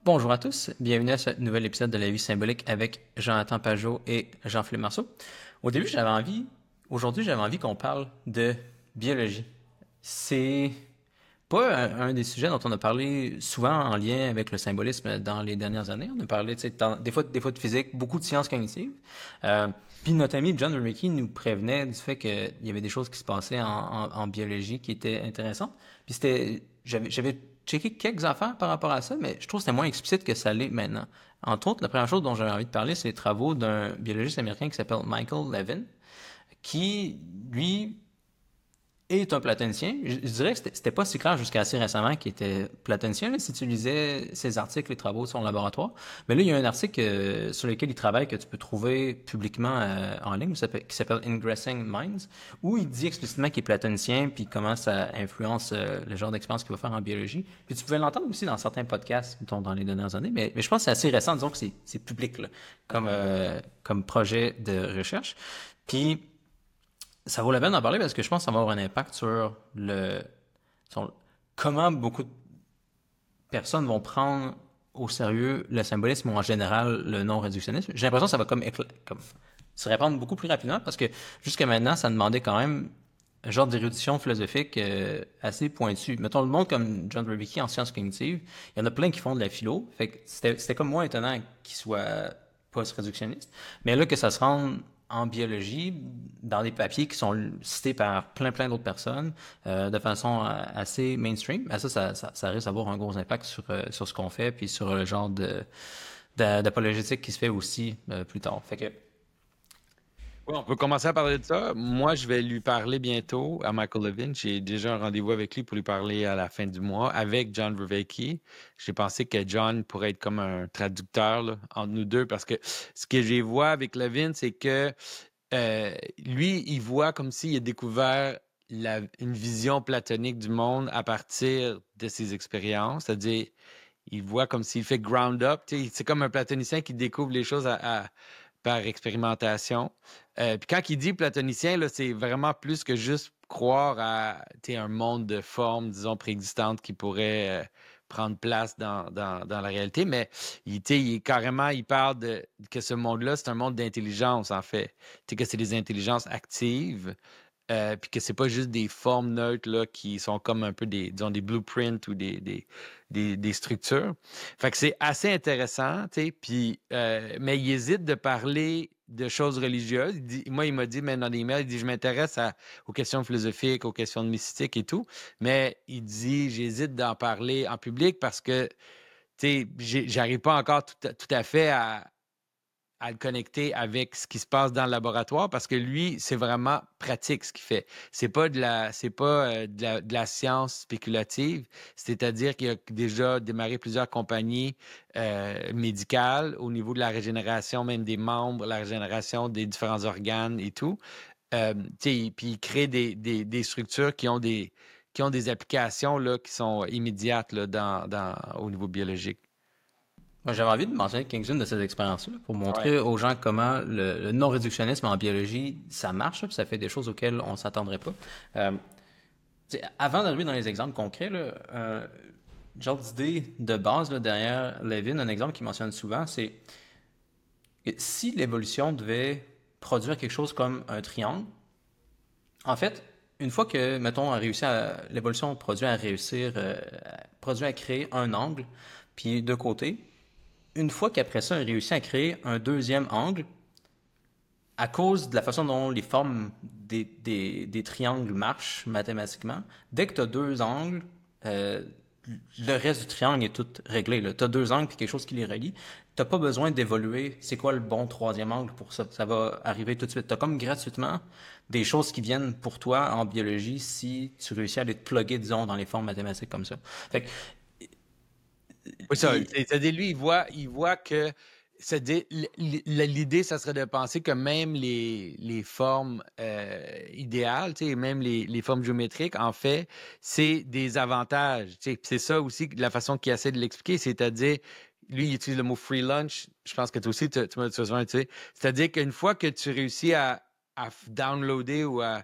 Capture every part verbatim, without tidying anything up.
Bonjour à tous, bienvenue à ce nouvel épisode de La vie symbolique avec Jonathan Pajot et Jean-Philippe Marceau. Au début, j'avais envie, aujourd'hui, j'avais envie qu'on parle de biologie. C'est pas un, un des sujets dont on a parlé souvent en lien avec le symbolisme dans les dernières années. On a parlé, tu sais, dans- des fois, des fois de physique, beaucoup de sciences cognitives. Euh, Puis notre ami John Rickie nous prévenait du fait qu'il y avait des choses qui se passaient en, en- en biologie qui étaient intéressantes. Puis c'était, j'avais, j'avais checké quelques affaires par rapport à ça, mais je trouve que c'était moins explicite que ça l'est maintenant. Entre autres, la première chose dont j'avais envie de parler, c'est les travaux d'un biologiste américain qui s'appelle Michael Levin, qui, lui, est un platonicien. Je, je dirais que c'était c'était pas si clair jusqu'à assez récemment qu'il était platonicien, là, si tu lisais ses articles et travaux de son laboratoire. Mais là, il y a un article euh, sur lequel il travaille que tu peux trouver publiquement euh, en ligne, qui s'appelle qui s'appelle Ingressing Minds, où il dit explicitement qu'il est platonicien, puis comment ça influence euh, le genre d'expérience qu'il va faire en biologie. Puis tu pouvais l'entendre aussi dans certains podcasts, mettons, dans les dernières années, mais, mais je pense que c'est assez récent, disons que c'est c'est public, là, comme, euh, comme projet de recherche. Puis ça vaut la peine d'en parler parce que je pense que ça va avoir un impact sur le sur comment beaucoup de personnes vont prendre au sérieux le symbolisme ou en général le non-réductionnisme. J'ai l'impression que ça va comme, écla- comme se répandre beaucoup plus rapidement parce que jusqu'à maintenant, ça demandait quand même un genre d'érudition philosophique euh, assez pointue. Mettons le monde comme John Vervaeke en sciences cognitives, il y en a plein qui font de la philo, fait que c'était c'était comme moins étonnant qu'ils soient post-réductionnistes. Mais là que ça se rende en biologie, dans des papiers qui sont cités par plein plein d'autres personnes euh, de façon euh, assez mainstream, ben ça, ça, ça, ça risque d'avoir un gros impact sur, euh, sur ce qu'on fait puis sur le genre de, de- d'apologétique qui se fait aussi euh, plus tard. Fait que Oui, on peut commencer à parler de ça. Moi, je vais lui parler bientôt à Michael Levin. J'ai déjà un rendez-vous avec lui pour lui parler à la fin du mois avec John Vervaeke. J'ai pensé que John pourrait être comme un traducteur là, entre nous deux parce que ce que j'ai vu avec Levin, c'est que euh, lui, il voit comme s'il a découvert la- une vision platonique du monde à partir de ses expériences. C'est-à-dire, il voit comme s'il fait ground up. Tu sais, c'est comme un platonicien qui découvre les choses à, à- par expérimentation. Euh, puis quand il dit platonicien, là, c'est vraiment plus que juste croire à tu sais, un monde de formes, disons, préexistantes qui pourrait euh, prendre place dans, dans, dans la réalité. Mais il, tu sais, il est carrément, il parle de que ce monde-là, c'est un monde d'intelligence, en fait. Tu sais, que c'est des intelligences actives. Euh, puis que c'est pas juste des formes neutres là, qui sont comme un peu des, disons, des blueprints ou des, des, des, des structures. Fait que c'est assez intéressant, tu sais, puis, euh, mais il hésite de parler de choses religieuses. Il dit, moi, il m'a dit, mais dans des mails, il dit, je m'intéresse à- aux questions philosophiques, aux questions de mystique et tout, mais il dit, j'hésite d'en parler en public parce que, tu sais, j'ai- j'arrive pas encore tout à, tout à fait à, à le connecter avec ce qui se passe dans le laboratoire parce que lui, c'est vraiment pratique ce qu'il fait. C'est pas de la, c'est pas euh, de la, de la science spéculative, c'est-à-dire qu'il a déjà démarré plusieurs compagnies euh, médicales au niveau de la régénération même des membres, la régénération des différents organes et tout. Euh, tu sais, puis il crée des, des, des structures qui ont des qui ont des applications là, qui sont immédiates là, dans, dans, au niveau biologique. moi, j'avais envie de mentionner quelques-unes de ces expériences-là pour Ouais. montrer aux gens comment le, le non-réductionnisme en biologie, ça marche, puis ça fait des choses auxquelles on s'attendrait pas. Euh, tu sais, avant d'arriver dans les exemples concrets, là, euh, genre d'idée de base là, derrière Levin, un exemple qu'il mentionne souvent, c'est que si l'évolution devait produire quelque chose comme un triangle, en fait, une fois que, mettons, a réussi à, l'évolution produit à réussir, euh, produit à créer un angle, puis deux côtés, une fois qu'après ça, a réussi à créer un deuxième angle, à cause de la façon dont les formes des, des, des triangles marchent mathématiquement, dès que tu as deux angles, euh, le reste du triangle est tout réglé. Tu as deux angles et quelque chose qui les relie. Tu n'as pas besoin d'évoluer c'est quoi le bon troisième angle pour ça. Ça va arriver tout de suite. Tu as comme gratuitement des choses qui viennent pour toi en biologie si tu réussis à les plugger, disons, dans les formes mathématiques comme ça. Fait que, Oui, ça, il- c'est- c'est-à-dire, lui, il voit, il voit que c'est-à-dire, l- l- l'idée, ça serait de penser que même les, les formes euh, idéales, tu sais, même les, les formes géométriques, en fait, c'est des avantages. Tu sais. Puis c'est ça aussi la façon qu'il essaie de l'expliquer, c'est-à-dire, lui, il utilise le mot free lunch. Je pense que toi aussi, tu, tu m'as tu m'as souvent utilisé. C'est-à-dire qu'une fois que tu réussis à, à f- downloader ou à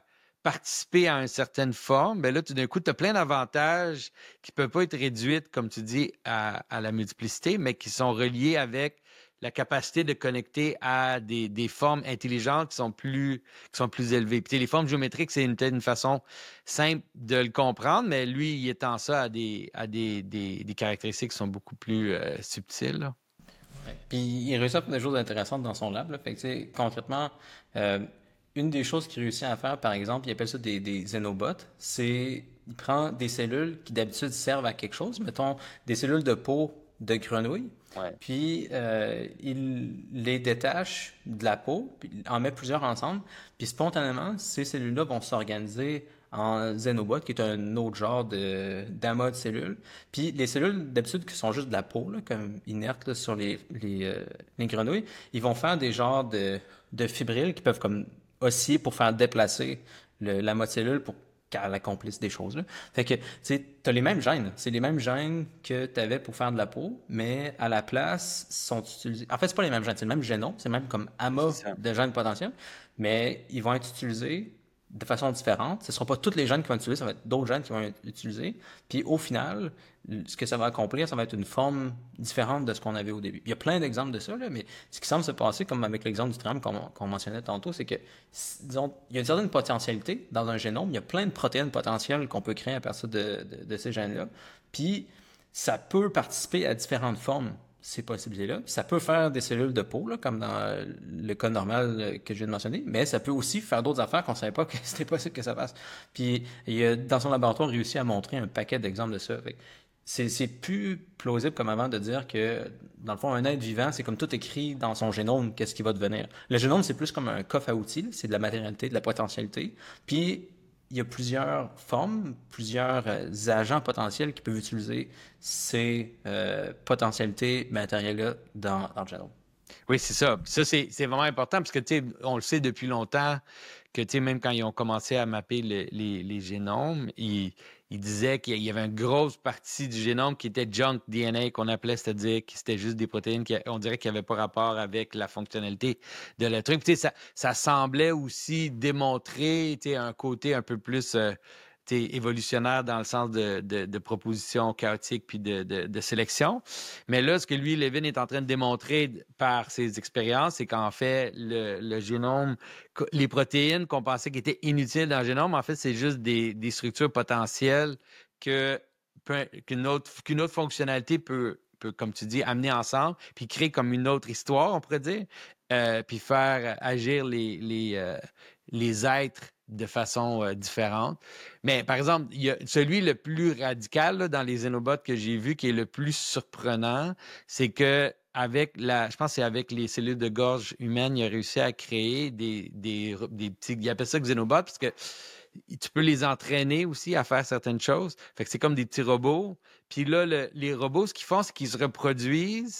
participer à une certaine forme, ben là, tout d'un coup, tu as plein d'avantages qui ne peuvent pas être réduits, comme tu dis, à, à la multiplicité, mais qui sont reliés avec la capacité de connecter à des, des formes intelligentes qui sont plus, qui sont plus élevées. Puis, les formes géométriques, c'est une, peut-être une façon simple de le comprendre, mais lui, il étend ça à des, à des, des, des caractéristiques qui sont beaucoup plus euh, subtiles. Là. Ouais. Puis il réussit à faire des choses intéressantes dans son lab. Là. Fait que, tu sais, concrètement, euh, une des choses qu'il réussit à faire, par exemple, il appelle ça des, des xénobots, c'est il prend des cellules qui d'habitude servent à quelque chose, mettons des cellules de peau de grenouille, Ouais. puis euh, il les détache de la peau, puis il en met plusieurs ensemble, puis spontanément, ces cellules-là vont s'organiser en xénobots, qui est un autre genre de d'amas de cellules. Puis les cellules, d'habitude, qui sont juste de la peau, là, comme inertes là, sur les, les, euh, les grenouilles, ils vont faire des genres de, de fibrilles qui peuvent comme osciller pour faire déplacer le, l'amas de cellules pour qu'elle accomplisse des choses. Là. Fait que, tu sais, t'as les mêmes gènes. C'est les mêmes gènes que tu avais pour faire de la peau, mais à la place, sont utilisés. En fait, c'est pas les mêmes gènes, c'est le même génome, c'est le même comme amas de gènes potentiels, mais ils vont être utilisés de façon différente. Ce ne seront pas tous les gènes qui vont être utilisés, ça va être d'autres gènes qui vont être utilisés. Puis au final, ce que ça va accomplir, ça va être une forme différente de ce qu'on avait au début. Il y a plein d'exemples de ça, là, mais ce qui semble se passer, comme avec l'exemple du triangle qu'on qu'on mentionnait tantôt, c'est que, disons, il y a une certaine potentialité dans un génome. Il y a plein de protéines potentielles qu'on peut créer à partir de, de, de ces gènes-là. Puis ça peut participer à différentes formes, ces possibilités-là. Ça peut faire des cellules de peau, là, comme dans le cas normal que je viens de mentionner, mais ça peut aussi faire d'autres affaires qu'on ne savait pas que c'était possible que ça fasse. Puis, il a, dans son laboratoire, réussi à montrer un paquet d'exemples de ça. Fait que c'est, c'est plus plausible comme avant de dire que, dans le fond, un être vivant, c'est comme tout écrit dans son génome, qu'est-ce qui va devenir. Le génome, c'est plus comme un coffre à outils, là. C'est de la matérialité, de la potentialité. Puis, il y a plusieurs formes, plusieurs euh, agents potentiels qui peuvent utiliser ces euh, potentialités matérielles-là dans, dans le génome. Oui, c'est ça. Ça, c'est, c'est vraiment important parce que, tu sais, on le sait depuis longtemps que, tu sais, même quand ils ont commencé à mapper le- les, les génomes, ils, ils disaient qu'il y avait une grosse partie du génome qui était junk D N A, qu'on appelait, c'est-à-dire que c'était juste des protéines qui, on dirait qu'il n'y avait pas rapport avec la fonctionnalité de l'être humain. Puis, tu sais, ça, ça semblait aussi démontrer, tu sais, un côté un peu plus euh, tu sais, évolutionnaire dans le sens de, de, de proposition chaotique puis de, de, de sélection. Mais là, ce que lui, Levin, est en train de démontrer par ses expériences, c'est qu'en fait, le, le génome, les protéines qu'on pensait qui étaient inutiles dans le génome, en fait, c'est juste des, des structures potentielles que, qu'une autre, qu'une autre fonctionnalité peut, peut, comme tu dis, amener ensemble, puis créer comme une autre histoire, on pourrait dire, euh, puis faire agir les, les, euh, les êtres de façon euh, différente. Mais par exemple, il y a celui le plus radical là, dans les xénobots que j'ai vu, qui est le plus surprenant, c'est que avec la, je pense que c'est avec les cellules de gorge humaines, il a réussi à créer des, des, des petits, il appelle ça xénobots parce que tu peux les entraîner aussi à faire certaines choses. Fait que c'est comme des petits robots. Puis là, le, les robots, ce qu'ils font, c'est qu'ils se reproduisent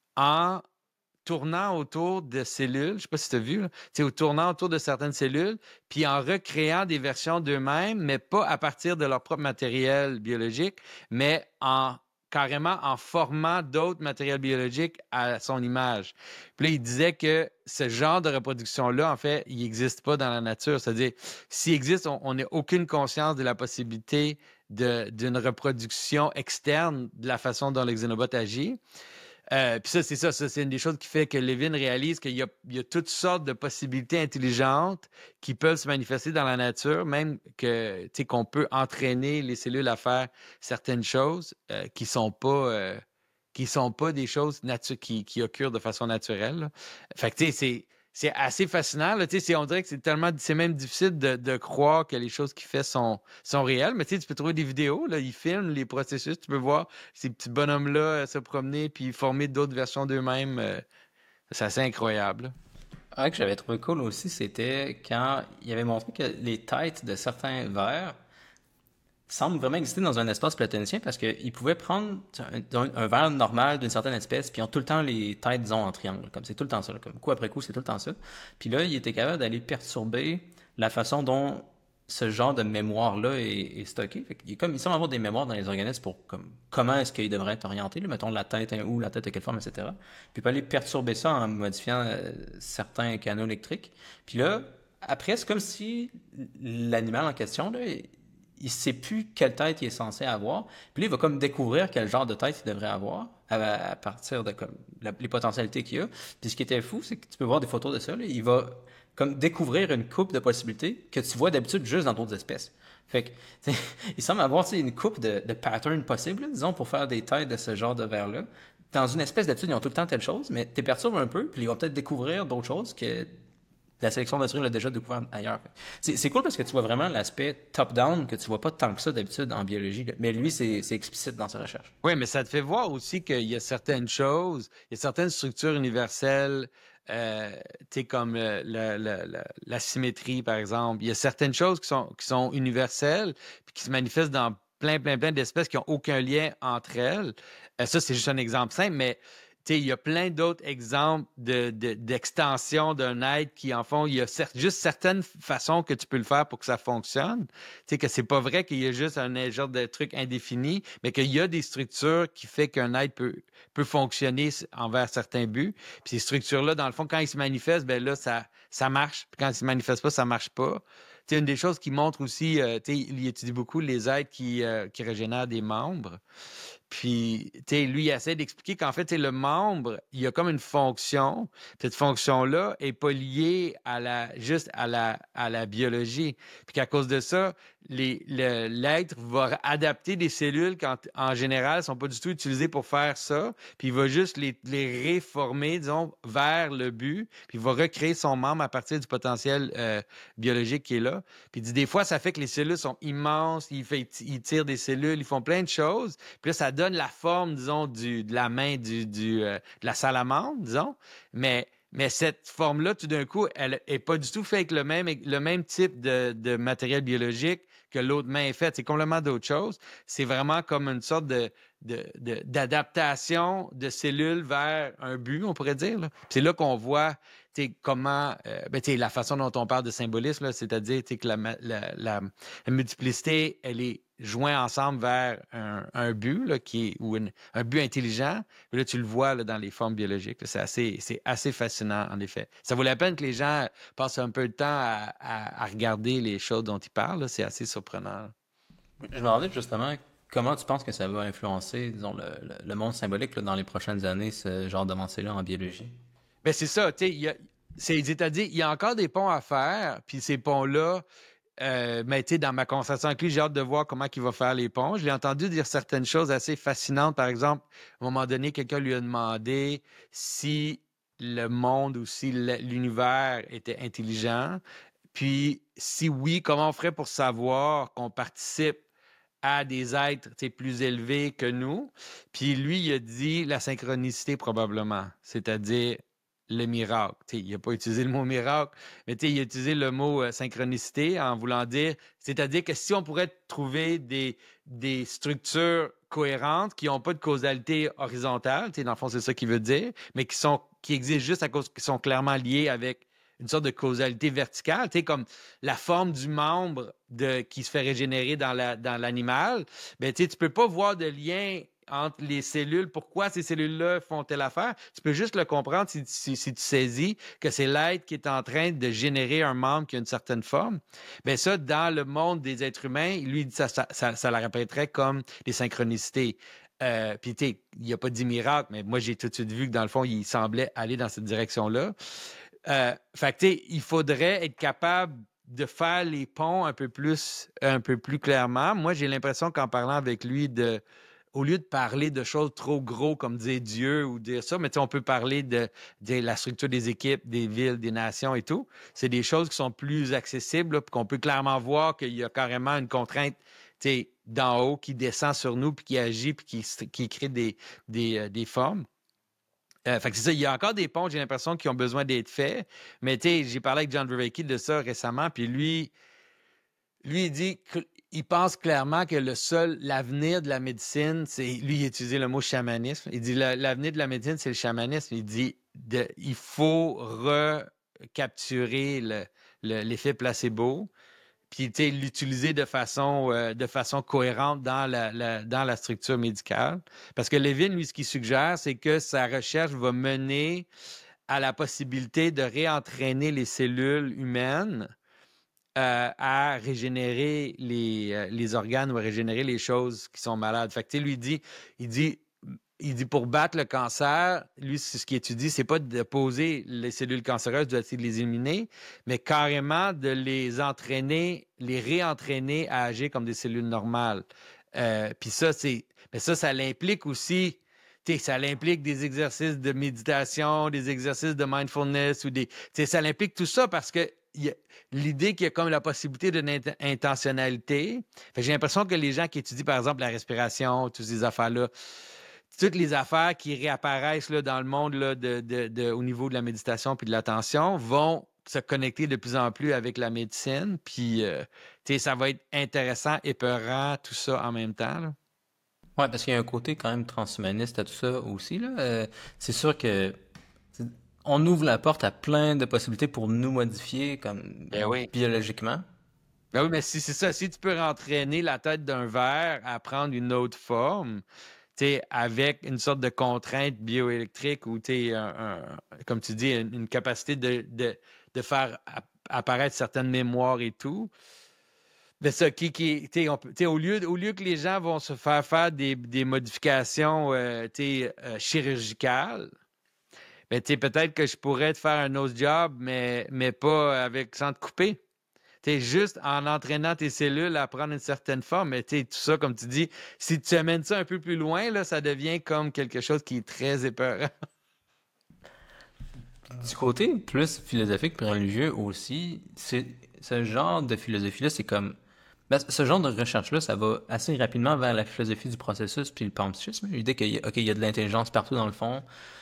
en tournant autour de cellules, je ne sais pas si tu as vu, là, au tournant autour de certaines cellules, puis en recréant des versions d'eux-mêmes, mais pas à partir de leur propre matériel biologique, mais en carrément en formant d'autres matériels biologiques à son image. Puis là, il disait que ce genre de reproduction-là, en fait, il n'existe pas dans la nature. C'est-à-dire, s'il existe, on n'a aucune conscience de la possibilité de, d'une reproduction externe de la façon dont le xénobot agit. Euh, puis ça, c'est ça, ça, c'est une des choses qui fait que Levin réalise qu'il y a, il y a toutes sortes de possibilités intelligentes qui peuvent se manifester dans la nature, même que, tu sais, qu'on peut entraîner les cellules à faire certaines choses euh, qui sont pas euh, qui sont pas des choses natu- qui, qui occurrent de façon naturelle. Là. Fait que, tu sais, c'est c'est assez fascinant. Là, tu sais, c'est- on dirait que c'est tellement, c'est même difficile de, de croire que les choses qu'il fait sont, sont réelles. Mais tu sais, tu peux trouver des vidéos, là, il filme les processus, tu peux voir ces petits bonhommes-là euh, se promener puis former d'autres versions d'eux-mêmes. euh, c'est assez incroyable. Là. Un que j'avais trouvé cool aussi, c'était quand il avait montré que les têtes de certains vers semblent vraiment exister dans un espace platonicien parce qu'ils pouvaient prendre un, un, un verre normal d'une certaine espèce, puis ils ont tout le temps les têtes, disons, en triangle. Comme c'est tout le temps ça. Là, comme coup après coup, c'est tout le temps ça. Puis là, il était capable d'aller perturber la façon dont ce genre de mémoire-là est, est stocké. Fait qu'il est comme, il semble avoir des mémoires dans les organismes pour comme, comment est-ce qu'ils devraient être orientés, là, mettons la tête hein, où, la tête à quelle forme, et cetera. Puis il peut aller perturber ça en modifiant euh, certains canaux électriques. Puis là, après, c'est comme si l'animal en question, là, il ne sait plus quelle tête il est censé avoir. Puis là, il va comme découvrir quel genre de tête il devrait avoir à, à partir de comme la- les potentialités qu'il a. Puis ce qui était fou, c'est que tu peux voir des photos de ça. Là, il va comme découvrir une coupe de possibilités que tu vois d'habitude juste dans d'autres espèces. Fait que, tu sais, il semble avoir tu sais, une coupe de, de patterns possibles, là, disons, pour faire des têtes de ce genre de verre-là. Dans une espèce d'habitude, ils ont tout le temps telle chose, mais t'es perturbes un peu, puis ils vont peut-être découvrir d'autres choses que la sélection naturelle a déjà découvert ailleurs. C'est, c'est cool parce que tu vois vraiment l'aspect top-down que tu vois pas tant que ça d'habitude en biologie. Là. Mais lui, c'est, c'est explicite dans sa recherche. Oui, mais ça te fait voir aussi qu'il y a certaines choses, il y a certaines structures universelles, euh, tu sais, comme euh, la, la, la, la symétrie, par exemple. Il y a certaines choses qui sont, qui sont universelles puis qui se manifestent dans plein, plein, plein d'espèces qui n'ont aucun lien entre elles. Euh, ça, c'est juste un exemple simple, mais tu sais, il y a plein d'autres exemples de, de, d'extension d'un être qui, en fond, il y a cer- juste certaines façons que tu peux le faire pour que ça fonctionne. Tu sais, que c'est pas vrai qu'il y a juste un genre de truc indéfini, mais qu'il y a des structures qui fait qu'un être peut, peut fonctionner s- envers certains buts. Puis ces structures-là, dans le fond, quand ils se manifestent, ben là, ça, ça marche. Puis quand ils se manifestent pas, ça marche pas. Tu sais, une des choses qui montre aussi, euh, tu sais, il étudie beaucoup les êtres qui, euh, qui régénèrent des membres. Puis, tu sais, lui, il essaie d'expliquer qu'en fait, tu sais, le membre, il y a comme une fonction. Cette fonction-là est pas liée à la, juste à la, à la biologie. Puis qu'à cause de ça, les, le- l'être va adapter des cellules qui, en, en général, sont pas du tout utilisées pour faire ça. Puis il va juste les, les réformer, disons, vers le but. Puis il va recréer son membre à partir du potentiel euh, biologique qui est là. Puis il dit, des fois, ça fait que les cellules sont immenses. Il fait, il tire des cellules, ils font plein de choses. Puis là, ça donne la forme, disons, du, de la main du, du, euh, de la salamandre, disons. Mais, mais cette forme-là, tout d'un coup, elle est pas du tout faite avec le même, le même type de, de matériel biologique que l'autre main est faite. C'est complètement d'autre chose. C'est vraiment comme une sorte de, de, de- d'adaptation de cellules vers un but, on pourrait dire. Là. Puis c'est là qu'on voit tu sais, comment, euh, ben, tu sais, la façon dont on parle de symbolisme, là, c'est-à-dire tu sais, que la, ma- la, la- la multiplicité, elle est jointe ensemble vers un, un but là, qui est, ou une- un but intelligent. Puis là, tu le vois là, dans les formes biologiques. là. C'est assez, c'est assez fascinant, en effet. Ça vaut la peine que les gens passent un peu de temps à, à- à regarder les choses dont ils parlent. là. C'est assez surprenant. Je me demandais justement comment tu penses que ça va influencer, disons, le, le, le monde symbolique là, dans les prochaines années, ce genre d'avancée-là en biologie. Ben c'est ça, tu sais, il y a- c'est, c'est-à-dire, il y a encore des ponts à faire, puis ces ponts-là, euh, mais tu sais, dans ma conversation avec lui, j'ai hâte de voir comment il va faire les ponts. Je l'ai entendu dire certaines choses assez fascinantes. Par exemple, à un moment donné, quelqu'un lui a demandé si le monde ou si le- l'univers était intelligent. Puis, si oui, comment on ferait pour savoir qu'on participe à des êtres tu sais, plus élevés que nous? Puis lui, il a dit la synchronicité probablement, c'est-à-dire le miracle. Tu sais, il n'a pas utilisé le mot miracle, mais tu sais, il a utilisé le mot euh, synchronicité en voulant dire, c'est-à-dire que si on pourrait trouver des, des structures cohérentes qui n'ont pas de causalité horizontale, tu sais, dans le fond, c'est ça qu'il veut dire, mais qui sont qui existent juste à cause qu'ils sont clairement liés avec une sorte de causalité verticale, tu sais, comme la forme du membre de, qui se fait régénérer dans, la, dans l'animal, ben, tu sais, tu peux pas voir de lien entre les cellules, pourquoi ces cellules-là font telle affaire. Tu peux juste le comprendre si, si, si tu saisis que c'est l'être qui est en train de générer un membre qui a une certaine forme. Bien, ça, dans le monde des êtres humains, lui, ça, ça, ça, ça la répéterait comme des synchronicités. Euh, Puis, tu sais, il n'a pas dit miracle, mais moi, j'ai tout de suite vu que dans le fond, il semblait aller dans cette direction-là. Euh, fait que, tu sais, il faudrait être capable de faire les ponts un peu plus, un peu plus clairement. Moi, j'ai l'impression qu'en parlant avec lui, de, au lieu de parler de choses trop gros comme dire Dieu ou dire ça, mais tu sais, on peut parler de, de la structure des équipes, des villes, des nations et tout. C'est des choses qui sont plus accessibles, là, puis qu'on peut clairement voir qu'il y a carrément une contrainte tu sais, d'en haut qui descend sur nous, puis qui agit, puis qui, qui crée des, des, euh, des formes. Euh, fait que c'est ça, il y a encore des ponts, j'ai l'impression, qui ont besoin d'être faits. Mais tu sais, j'ai parlé avec John Vervaeke de ça récemment, puis lui, lui, il dit qu'il pense clairement que le seul, l'avenir de la médecine, c'est, lui, il a utilisé le mot chamanisme. Il dit la- l'avenir de la médecine, c'est le chamanisme. Il dit de, il faut recapturer le, le- l'effet placebo, puis tu sais, l'utiliser de façon, euh, de façon cohérente dans la, la- dans la structure médicale. Parce que Levin, lui, ce qu'il suggère, c'est que sa recherche va mener à la possibilité de réentraîner les cellules humaines euh, à régénérer les, euh, les organes ou à régénérer les choses qui sont malades. Fait que, tu sais, lui, il dit, il dit, il dit pour battre le cancer, lui, ce qu'il étudie, c'est pas de poser les cellules cancéreuses, de les éliminer, mais carrément de les entraîner, les réentraîner à agir comme des cellules normales. Euh, Puis ça, c'est, mais ça, ça l'implique aussi. Ça l'implique des exercices de méditation, des exercices de mindfulness ou des. Ça l'implique tout ça parce que y a, l'idée qu'il y a comme la possibilité d'une int- intentionnalité. Fait que j'ai l'impression que les gens qui étudient, par exemple, la respiration, toutes ces affaires-là, toutes les affaires qui réapparaissent là, dans le monde là, de, de, de, au niveau de la méditation puis de l'attention vont se connecter de plus en plus avec la médecine. Puis, euh, ça va être intéressant, épeurant, tout ça en même temps. Là. Ouais, parce qu'il y a un côté quand même transhumaniste à tout ça aussi, là. Euh, c'est sûr que c'est- on ouvre la porte à plein de possibilités pour nous modifier comme Ben oui. biologiquement. Ben oui, mais si c'est ça, si tu peux entraîner la tête d'un verre à prendre une autre forme, t'sais, avec une sorte de contrainte bioélectrique ou t'sais, un, un- comme tu dis, une, une capacité de, de, de faire app- apparaître certaines mémoires et tout. Ben ça, qui, qui, t'sais, on peut- t'sais, au lieu, au lieu que les gens vont se faire faire des, des modifications euh, t'sais, euh, chirurgicales, ben, t'sais, peut-être que je pourrais te faire un autre job, mais, mais pas avec sans te couper. T'sais, juste en entraînant tes cellules à prendre une certaine forme, mais t'sais, tout ça, comme tu dis, si tu amènes ça un peu plus loin, là, ça devient comme quelque chose qui est très épeurant. Du côté plus philosophique puis religieux aussi, c'est ce genre de philosophie-là, c'est comme ben, ce genre de recherche-là, ça va assez rapidement vers la philosophie du processus puis le panpsychisme. L'idée qu'il y a, ok, il y a de l'intelligence partout dans le fond.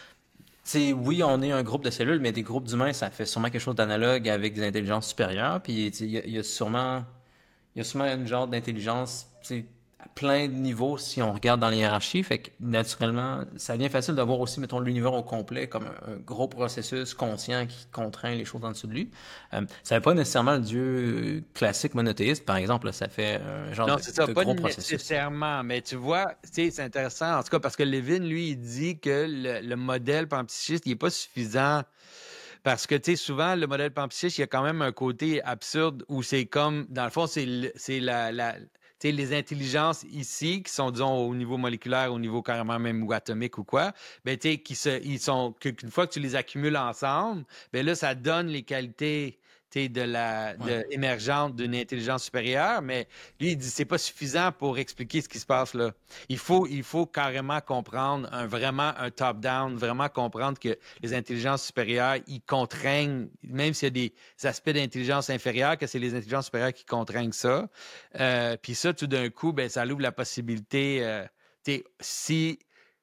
C'est oui, on est un groupe de cellules, mais des groupes d'humains, ça fait sûrement quelque chose d'analogue avec des intelligences supérieures. Puis tu sais, il y, a il y a sûrement il y a sûrement une genre d'intelligence, tu sais, à plein de niveaux si on regarde dans les hiérarchies. Fait que naturellement, ça devient facile de voir aussi, mettons, l'univers au complet comme un, un gros processus conscient qui contraint les choses en dessous de lui. Euh, ça fait pas nécessairement le dieu classique monothéiste, par exemple. Là, ça fait un genre Non, de, c'est ça, de pas gros processus. nécessairement, mais tu vois, tu sais, c'est intéressant, en tout cas, parce que Levin, lui, il dit que le, le modèle panpsychiste, il n'est pas suffisant. Parce que, tu sais, souvent, le modèle panpsychiste, il y a quand même un côté absurde où c'est comme, dans le fond, c'est le- c'est la, la, tu sais, les intelligences ici, qui sont, disons, au niveau moléculaire, au niveau carrément même ou atomique ou quoi, ben, tu sais, qui se, ils sont, que- qu'une fois que tu les accumules ensemble, ben là, ça donne les qualités, tu sais, de la, Ouais. de, émergentes d'une intelligence supérieure, mais lui, il dit, c'est pas suffisant pour expliquer ce qui se passe là. Il faut, il faut carrément comprendre un, vraiment un top-down, vraiment comprendre que les intelligences supérieures, ils contraignent, même s'il y a des aspects d'intelligence inférieure, que c'est les intelligences supérieures qui contraignent ça. Euh, Puis ça, tout d'un coup, ben, ça ouvre la possibilité, euh, t'sais, si,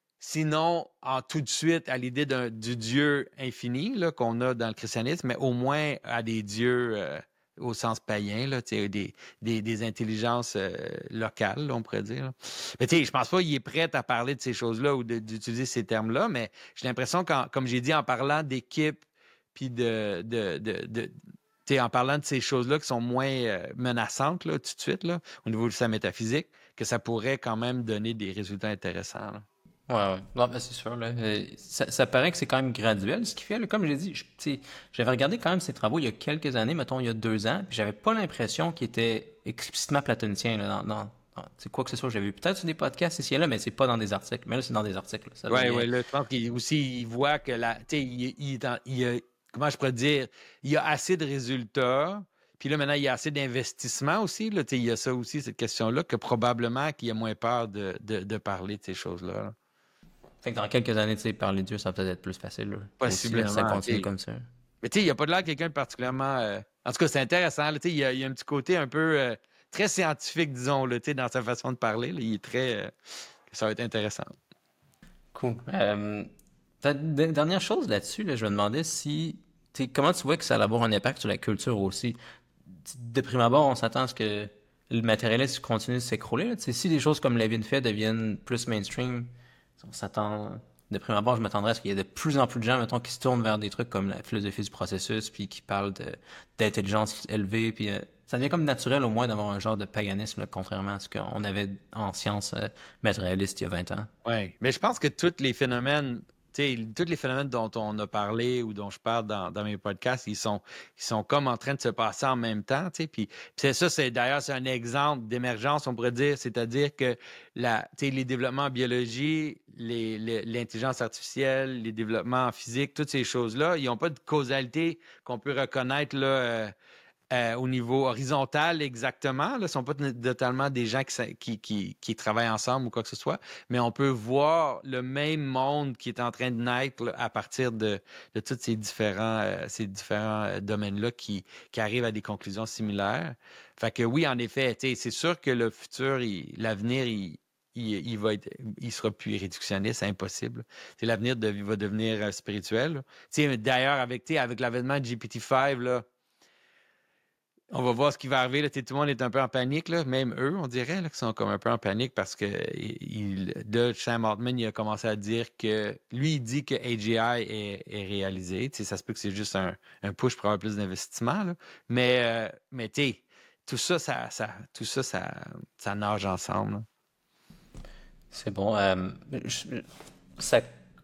sinon, en tout de suite, à l'idée d'un, du Dieu infini là, qu'on a dans le christianisme, mais au moins à des dieux euh, au sens païen, là, des, des, des intelligences euh, locales, là, on pourrait dire. Là. Mais tu sais, je pense pas qu'il est prêt à parler de ces choses-là ou de, d'utiliser ces termes-là, mais j'ai l'impression, qu'en, comme j'ai dit, en parlant d'équipe, puis de, de, de, de tu sais, en parlant de ces choses-là qui sont moins euh, menaçantes là, tout de suite, là, au niveau de sa métaphysique, que ça pourrait quand même donner des résultats intéressants. Là. Ouais, ouais. Non, ben, c'est sûr, là. Euh, Ça, ça paraît que c'est quand même graduel ce qu'il fait, là. Comme j'ai dit, je- tu sais, j'avais regardé quand même ses travaux il y a quelques années, mettons il y a deux ans, puis j'avais pas l'impression qu'il était explicitement platonicien, là, dans, dans, dans- tu sais, quoi que ce soit. J'avais vu peut-être sur des podcasts ici et là, mais c'est pas dans des articles. Mais là, c'est dans des articles, là. Ça Oui, devient. oui, là, je pense qu'il aussi, il voit que la, tu sais, il, il, est en- il a- comment je pourrais dire, il y a assez de résultats, puis là, maintenant, il y a assez d'investissement aussi, là, tu sais, il y a ça aussi, cette question-là, que probablement qu'il a moins peur de, de, de parler de ces choses-là. Là. Fait que dans quelques années, tu sais, parler de Dieu, ça va peut-être être plus facile, là. Aussi, là, si ça Possiblement, tu continue sais. comme ça. Mais tu sais, il n'a pas de l'air de quelqu'un de particulièrement... euh, En tout cas, c'est intéressant, là, tu sais, il y a, il y a un petit côté un peu euh, très scientifique, disons, là, tu sais, dans sa façon de parler, là, il est très... euh, Ça va être intéressant. Cool. Euh, ta- de- dernière chose là-dessus, là, je me demandais si, tu sais, comment tu vois que ça va avoir un impact sur la culture aussi. De prime abord, on s'attend à ce que le matérialisme continue de s'écrouler, là. Tu sais, si des choses comme Levin fait deviennent plus mainstream, on s'attend, de prime abord, je m'attendrais à ce qu'il y ait de plus en plus de gens, mettons, qui se tournent vers des trucs comme la philosophie du processus, puis qui parlent de, d'intelligence élevée, puis euh, ça devient comme naturel au moins d'avoir un genre de paganisme, là, contrairement à ce qu'on avait en sciences euh, matérialistes il y a vingt ans. Oui, mais je pense que tous les phénomènes sais, tous les phénomènes dont on a parlé ou dont je parle dans, dans mes podcasts, ils sont, ils sont comme en train de se passer en même temps. Tu sais, puis, puis c'est ça, c'est d'ailleurs c'est un exemple d'émergence, on pourrait dire, c'est-à-dire que la, tu sais, les développements en biologie, les, les- l'intelligence artificielle, les développements en physique, toutes ces choses-là, ils n'ont pas de causalité qu'on peut reconnaître là. euh, euh, au niveau horizontal exactement. Ce ne sont pas t- totalement des gens qui, sa- qui, qui, qui travaillent ensemble ou quoi que ce soit, mais on peut voir le même monde qui est en train de naître là, à partir de, de tous ces différents, euh, ces différents euh, domaines-là qui, qui arrivent à des conclusions similaires. Fait que oui, en effet, tu sais, c'est sûr que le futur, il- l'avenir, il, il, il va être, il sera plus réductionniste, c'est impossible. C'est l'avenir de- va devenir euh, spirituel. Là. Tu sais, d'ailleurs, avec, tu sais, avec l'avènement de G P T cinq, là, on va voir ce qui va arriver. Là. Tout le monde est un peu en panique, là. Même eux, on dirait, là, qu'ils sont comme un peu en panique parce que il, de Sam Altman, il a commencé à dire que lui, il dit que A G I est, est réalisé. Tu sais, ça se peut que c'est juste un, un push pour avoir plus d'investissement. Là. Mais, euh, mais tu sais, tout ça, ça, ça, tout ça, ça, ça nage ensemble. Là. C'est bon. Euh, je- ça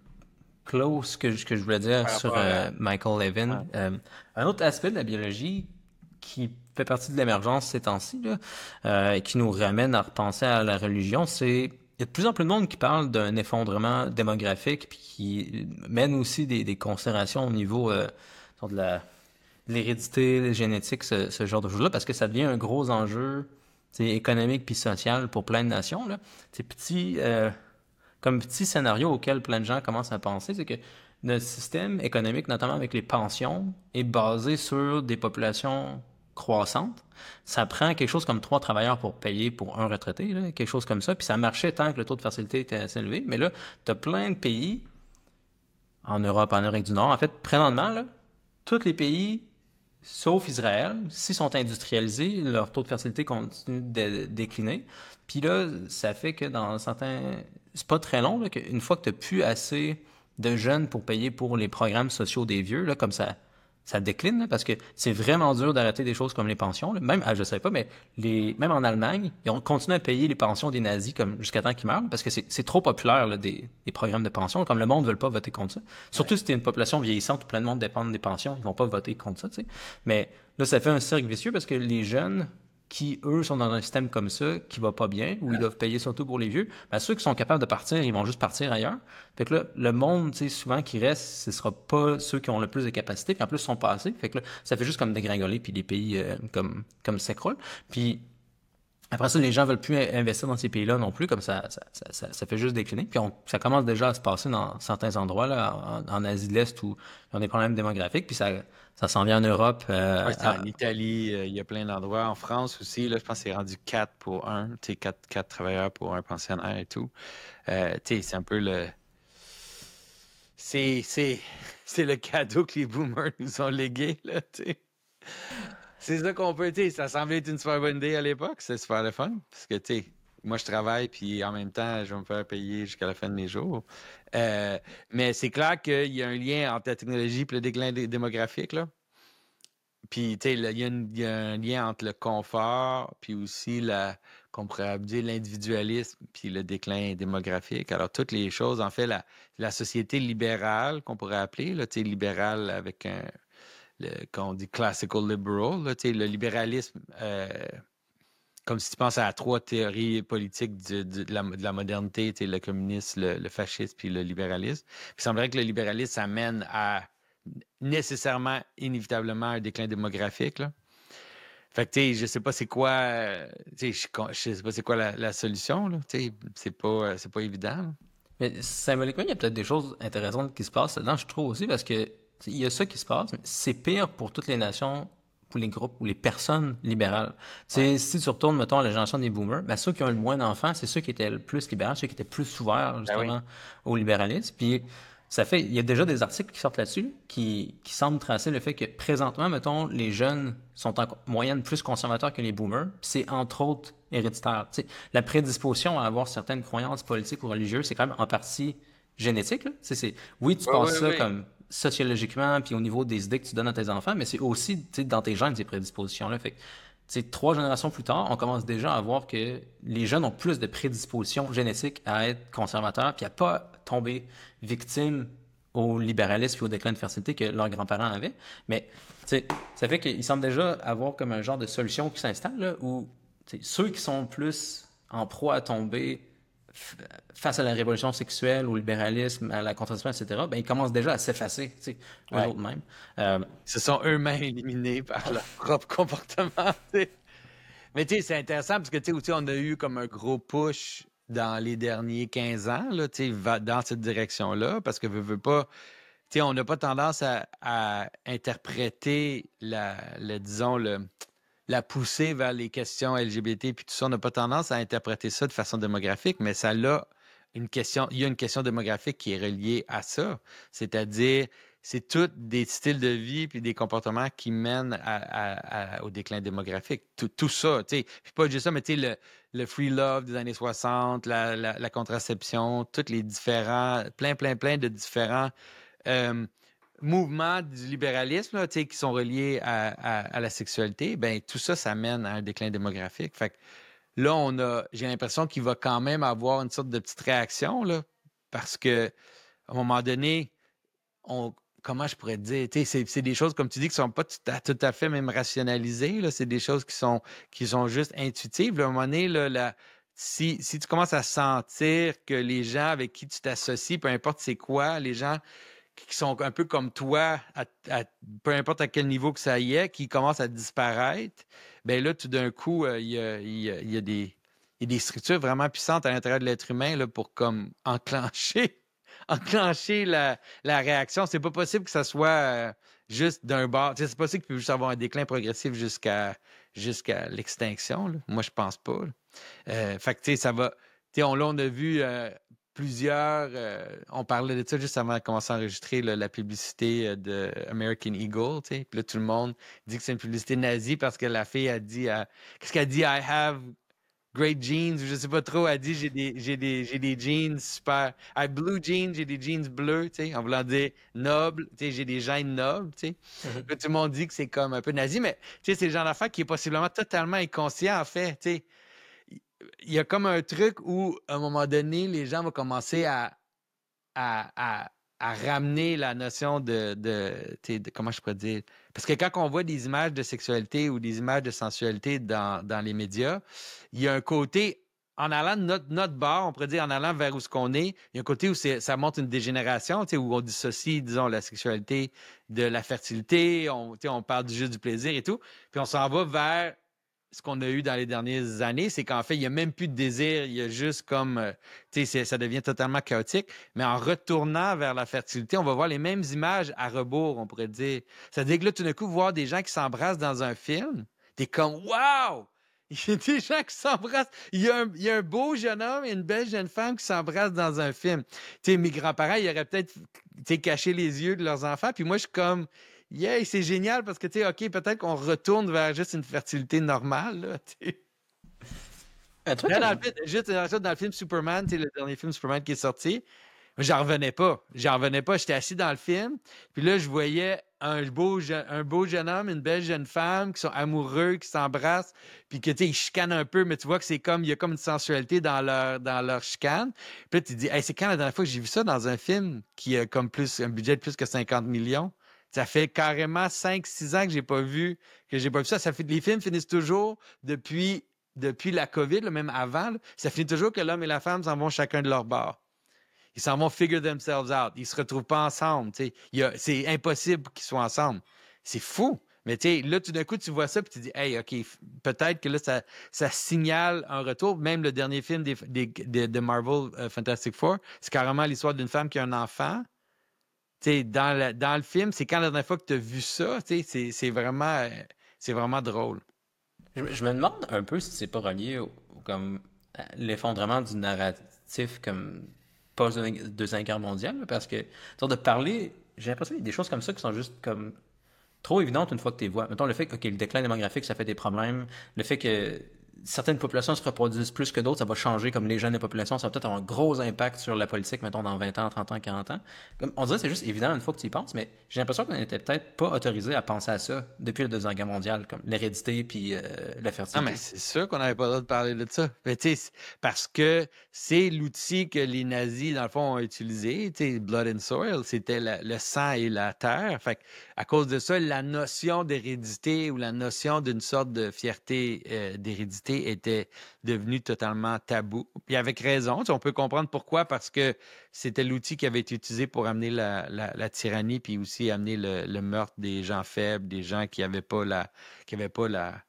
close ce que, je- que je voulais dire Par sur rapport euh, à. Michael Levin. Ouais. Euh, un autre aspect de la biologie qui fait partie de l'émergence ces temps-ci, là, euh, et qui nous ramène à repenser à la religion, c'est il y a de plus en plus de monde qui parle d'un effondrement démographique puis qui mène aussi des, des considérations au niveau euh, de la de l'hérédité, la génétique, ce, ce genre de choses-là, parce que ça devient un gros enjeu c'est économique puis social pour plein de nations. Là. C'est petit, euh, comme petit scénario auquel plein de gens commencent à penser, c'est que notre système économique, notamment avec les pensions, est basé sur des populations croissantes. Ça prend quelque chose comme trois travailleurs pour payer pour un retraité, là, quelque chose comme ça. Puis ça marchait tant que le taux de fertilité était assez élevé. Mais là, tu as plein de pays, en Europe, en Amérique du Nord, en fait, présentement, là, tous les pays, sauf Israël, s'ils sont industrialisés, leur taux de fertilité continue de décliner. Puis là, ça fait que dans certains... C'est pas très long, là, qu'une fois que tu n'as plus assez de jeunes pour payer pour les programmes sociaux des vieux, là, comme ça, ça décline, là, parce que c'est vraiment dur d'arrêter des choses comme les pensions. Là. Même, ah, je sais pas, mais les, même en Allemagne, ils ont continué à payer les pensions des nazis comme jusqu'à temps qu'ils meurent, parce que c'est c'est trop populaire, là, des, des programmes de pension. Comme le monde ne veut pas voter contre ça. Surtout si tu es une population vieillissante où plein de monde dépend des pensions, ils vont pas voter contre ça, tu sais. Mais là, ça fait un cercle vicieux parce que les jeunes qui, eux, sont dans un système comme ça, qui va pas bien, où ils doivent payer surtout pour les vieux, ben, ceux qui sont capables de partir, ils vont juste partir ailleurs. Fait que là, le monde, tu sais, souvent qui reste, ce sera pas ceux qui ont le plus de capacité, puis en plus, ils sont pas assez. Fait que là, ça fait juste comme dégringoler, puis les pays euh, comme, comme s'écroulent. Puis après ça, les gens veulent plus investir dans ces pays-là non plus, comme ça, ça, ça, ça, ça fait juste décliner. Puis on, ça commence déjà à se passer dans certains endroits, là, en, en Asie de l'Est, où ils ont des problèmes démographiques, puis ça, ça s'en vient en Europe. Euh, Ouais, c'est en à- Italie, euh, il y a plein d'endroits. En France aussi, là, je pense que c'est rendu quatre pour un, tu sais, quatre, quatre travailleurs pour un pensionnaire et tout. Euh, tu sais, c'est un peu le. C'est, c'est, c'est le cadeau que les boomers nous ont légué, là, tu sais. C'est ça qu'on peut, tu sais, ça semblait être une super bonne idée à l'époque, c'est super le fun, parce que, tu sais, moi, je travaille, puis en même temps, je vais me faire payer jusqu'à la fin de mes jours. Euh, mais c'est clair qu'il y a un lien entre la technologie et le déclin dé- démographique, là. Puis, tu sais, là, il y, a une- il y a un lien entre le confort, puis aussi la, qu'on pourrait dire l'individualisme, puis le déclin démographique. Alors, toutes les choses, en fait, la, la société libérale, qu'on pourrait appeler, là, tu sais, libérale avec un, le, qu'on dit classical liberal, là, tu sais, le libéralisme, euh, comme si tu penses à trois théories politiques du- du- de, la, de la modernité, tu sais, le communisme, le, le fascisme, puis le libéralisme. Puis, il semblerait que le libéralisme, ça mène à nécessairement, inévitablement, un déclin démographique, là. Fait que, tu sais, je sais pas c'est quoi, euh, tu sais, je, con- je sais pas c'est quoi la, la solution, là, tu sais, c'est pas, euh, c'est pas évident, là. Mais symboliquement, il y a peut-être des choses intéressantes qui se passent là-dedans, je trouve aussi, parce que il y a ça qui se passe, mais c'est pire pour toutes les nations, pour les groupes ou les personnes libérales. Tu Ouais. sais, si tu retournes, mettons, à la génération des boomers, ben, ceux qui ont le moins d'enfants, c'est ceux qui étaient le plus libéraux, ceux qui étaient plus ouverts, Ben oui. justement, au libéralisme. Puis, ça fait, il y a déjà des articles qui sortent là-dessus, qui, qui semblent tracer le fait que présentement, mettons, les jeunes sont en moyenne plus conservateurs que les boomers. Puis c'est entre autres héréditaire. Tu sais, la prédisposition à avoir certaines croyances politiques ou religieuses, c'est quand même en partie génétique, là. Tu sais, c'est, oui, tu Oui, passes oui, ça oui. comme sociologiquement, puis au niveau des idées que tu donnes à tes enfants, mais c'est aussi, tu sais, dans tes gènes, ces prédispositions-là. Fait que, tu sais, trois générations plus tard, on commence déjà à voir que les jeunes ont plus de prédispositions génétiques à être conservateurs, puis à pas tomber victime au libéralisme et au déclin de fertilité que leurs grands-parents avaient. Mais ça fait qu'ils semblent déjà avoir comme un genre de solution qui s'installe là, où ceux qui sont plus en proie à tomber f- face à la révolution sexuelle, au libéralisme, à la contraception, et cetera, ben, ils commencent déjà à s'effacer, eux Ouais. autres mêmes. Euh, Ils se sont eux-mêmes éliminés par leur propre comportement. T'sais. Mais tu sais, c'est intéressant parce que tu sais, on a eu comme un gros push dans les derniers quinze ans là, va dans cette direction-là parce que veut, veut pas. T'sais, on n'a pas tendance à, à interpréter la, le, disons, le, la poussée vers les questions L G B T puis tout ça. On n'a pas tendance à interpréter ça de façon démographique, mais ça a une question, il y a une question démographique qui est reliée à ça. C'est-à-dire, c'est tous des styles de vie puis des comportements qui mènent à, à, à, au déclin démographique. Tout, tout ça, tu sais. Puis pas juste ça, mais tu sais, le, le free love des années soixante, la, la, la contraception, tous les différents, plein, plein, plein de différents euh, mouvements du libéralisme là, qui sont reliés à, à, à la sexualité, ben tout ça, ça mène à un déclin démographique. Fait que là, on a, j'ai l'impression qu'il va quand même avoir une sorte de petite réaction, là, parce que à un moment donné, on, comment je pourrais te dire, c'est, c'est des choses, comme tu dis, qui ne sont pas tout à, tout à fait même rationalisées, là, c'est des choses qui sont, qui sont juste intuitives. Là, à un moment donné, là, la, si, si tu commences à sentir que les gens avec qui tu t'associes, peu importe c'est quoi, les gens qui sont un peu comme toi, à, à, peu importe à quel niveau que ça y est, qui commencent à disparaître, bien là, tout d'un coup, il euh, y, a, y, a, y a des... Il y a des structures vraiment puissantes à l'intérieur de l'être humain là, pour comme enclencher, enclencher la, la réaction. C'est pas possible que ça soit euh, juste d'un bord. T'sais, c'est possible qu'il puisse juste avoir un déclin progressif jusqu'à jusqu'à l'extinction. Là. Moi, je pense pas. Euh, fait que, tu sais, ça va... Tu sais, on, là, on a vu euh, plusieurs... Euh, on parlait de ça juste avant de commencer à enregistrer là, la publicité de American Eagle, tu sais. Puis là, tout le monde dit que c'est une publicité nazie parce que la fille a dit... Euh, qu'est-ce qu'elle dit? I have... great jeans, je sais pas trop, elle dit j'ai des, j'ai des, j'ai des jeans super. I have blue jeans, j'ai des jeans bleus, tu sais, en voulant dire noble, tu sais, j'ai des gènes nobles, tu sais. mm-hmm. Là, tout le monde dit que c'est comme un peu nazi, mais tu sais, c'est le genre d'affaire qui est possiblement totalement inconscient, en fait, tu sais. Il y a comme un truc où, à un moment donné, les gens vont commencer à, à, à, à ramener la notion de, de, de, comment je pourrais dire, parce que quand on voit des images de sexualité ou des images de sensualité dans, dans les médias, il y a un côté, en allant de notre, notre bord, on pourrait dire en allant vers où ce qu'on est, il y a un côté où c'est, ça montre une dégénération, où on dissocie, disons, la sexualité de la fertilité, on, on parle du jeu du plaisir et tout, puis on s'en va vers ce qu'on a eu dans les dernières années, c'est qu'en fait, il n'y a même plus de désir, il y a juste comme, euh, tu sais, ça devient totalement chaotique. Mais en retournant vers la fertilité, on va voir les mêmes images à rebours, on pourrait dire. C'est-à-dire que là, tout d'un coup, voir des gens qui s'embrassent dans un film, t'es comme, wow! Il y a des gens qui s'embrassent. Il y, a un, il y a un beau jeune homme et une belle jeune femme qui s'embrassent dans un film. Tu sais, mes grands-parents, ils auraient peut-être caché les yeux de leurs enfants. Puis moi, je suis comme, yeah, c'est génial parce que, tu sais, OK, peut-être qu'on retourne vers juste une fertilité normale, là, tu sais. Là, dans le film, juste dans le film Superman, tu sais, le dernier film Superman qui est sorti, j'en revenais pas. J'en revenais pas. J'étais assis dans le film, puis là, je voyais un beau, je, un beau jeune homme, une belle jeune femme qui sont amoureux, qui s'embrassent, puis que, tu sais, ils chicanent un peu, mais tu vois que c'est comme, il y a comme une sensualité dans leur, dans leur chicane. Puis là, tu te dis, hey, c'est quand la dernière fois que j'ai vu ça dans un film qui a comme plus, un budget de plus que cinquante millions? Ça fait carrément cinq six ans que j'ai pas vu, que j'ai pas vu ça. Ça fait, les films finissent toujours depuis, depuis la COVID, là, même avant, là, ça finit toujours que l'homme et la femme s'en vont chacun de leur bord. Ils s'en vont figure themselves out. Ils se retrouvent pas ensemble. Il y a, c'est impossible qu'ils soient ensemble. C'est fou. Mais là, tout d'un coup, tu vois ça et tu te dis, hey, OK, peut-être que là, ça, ça signale un retour. Même le dernier film des, des, de, de Marvel, uh, Fantastic Four, c'est carrément l'histoire d'une femme qui a un enfant. T'sais, dans, le, dans le film, c'est quand la dernière fois que tu as vu ça, c'est, c'est, vraiment, c'est vraiment drôle. Je, je me demande un peu si c'est pas relié au, au, comme, à l'effondrement du narratif comme post-Deuxième Guerre mondiale, parce que, de parler, j'ai l'impression qu'il y a des choses comme ça qui sont juste comme trop évidentes une fois que tu les vois. Mettons, le fait que okay, le déclin démographique, ça fait des problèmes. Le fait que certaines populations se reproduisent plus que d'autres, ça va changer comme les jeunes des populations, ça va peut-être avoir un gros impact sur la politique, mettons, dans vingt ans, trente ans, quarante ans. Comme, on dirait que c'est juste évident une fois que tu y penses, mais j'ai l'impression qu'on n'était peut-être pas autorisé à penser à ça depuis la Deuxième Guerre mondiale, comme l'hérédité puis euh, la Non, mais fertilité. c'est sûr qu'on n'avait pas le droit de parler de ça. Mais tu sais, c'est- parce que c'est l'outil que les nazis, dans le fond, ont utilisé. Tu sais, Blood and Soil, c'était la- le sang et la terre. Fait que, à cause de ça, la notion d'hérédité ou la notion d'une sorte de fierté euh, d'hérédité était devenue totalement tabou. Puis avec raison, tu sais, on peut comprendre pourquoi, parce que c'était l'outil qui avait été utilisé pour amener la, la- la tyrannie, puis aussi amener le, le meurtre des gens faibles, des gens qui n'avaient pas la, qui avaient pas la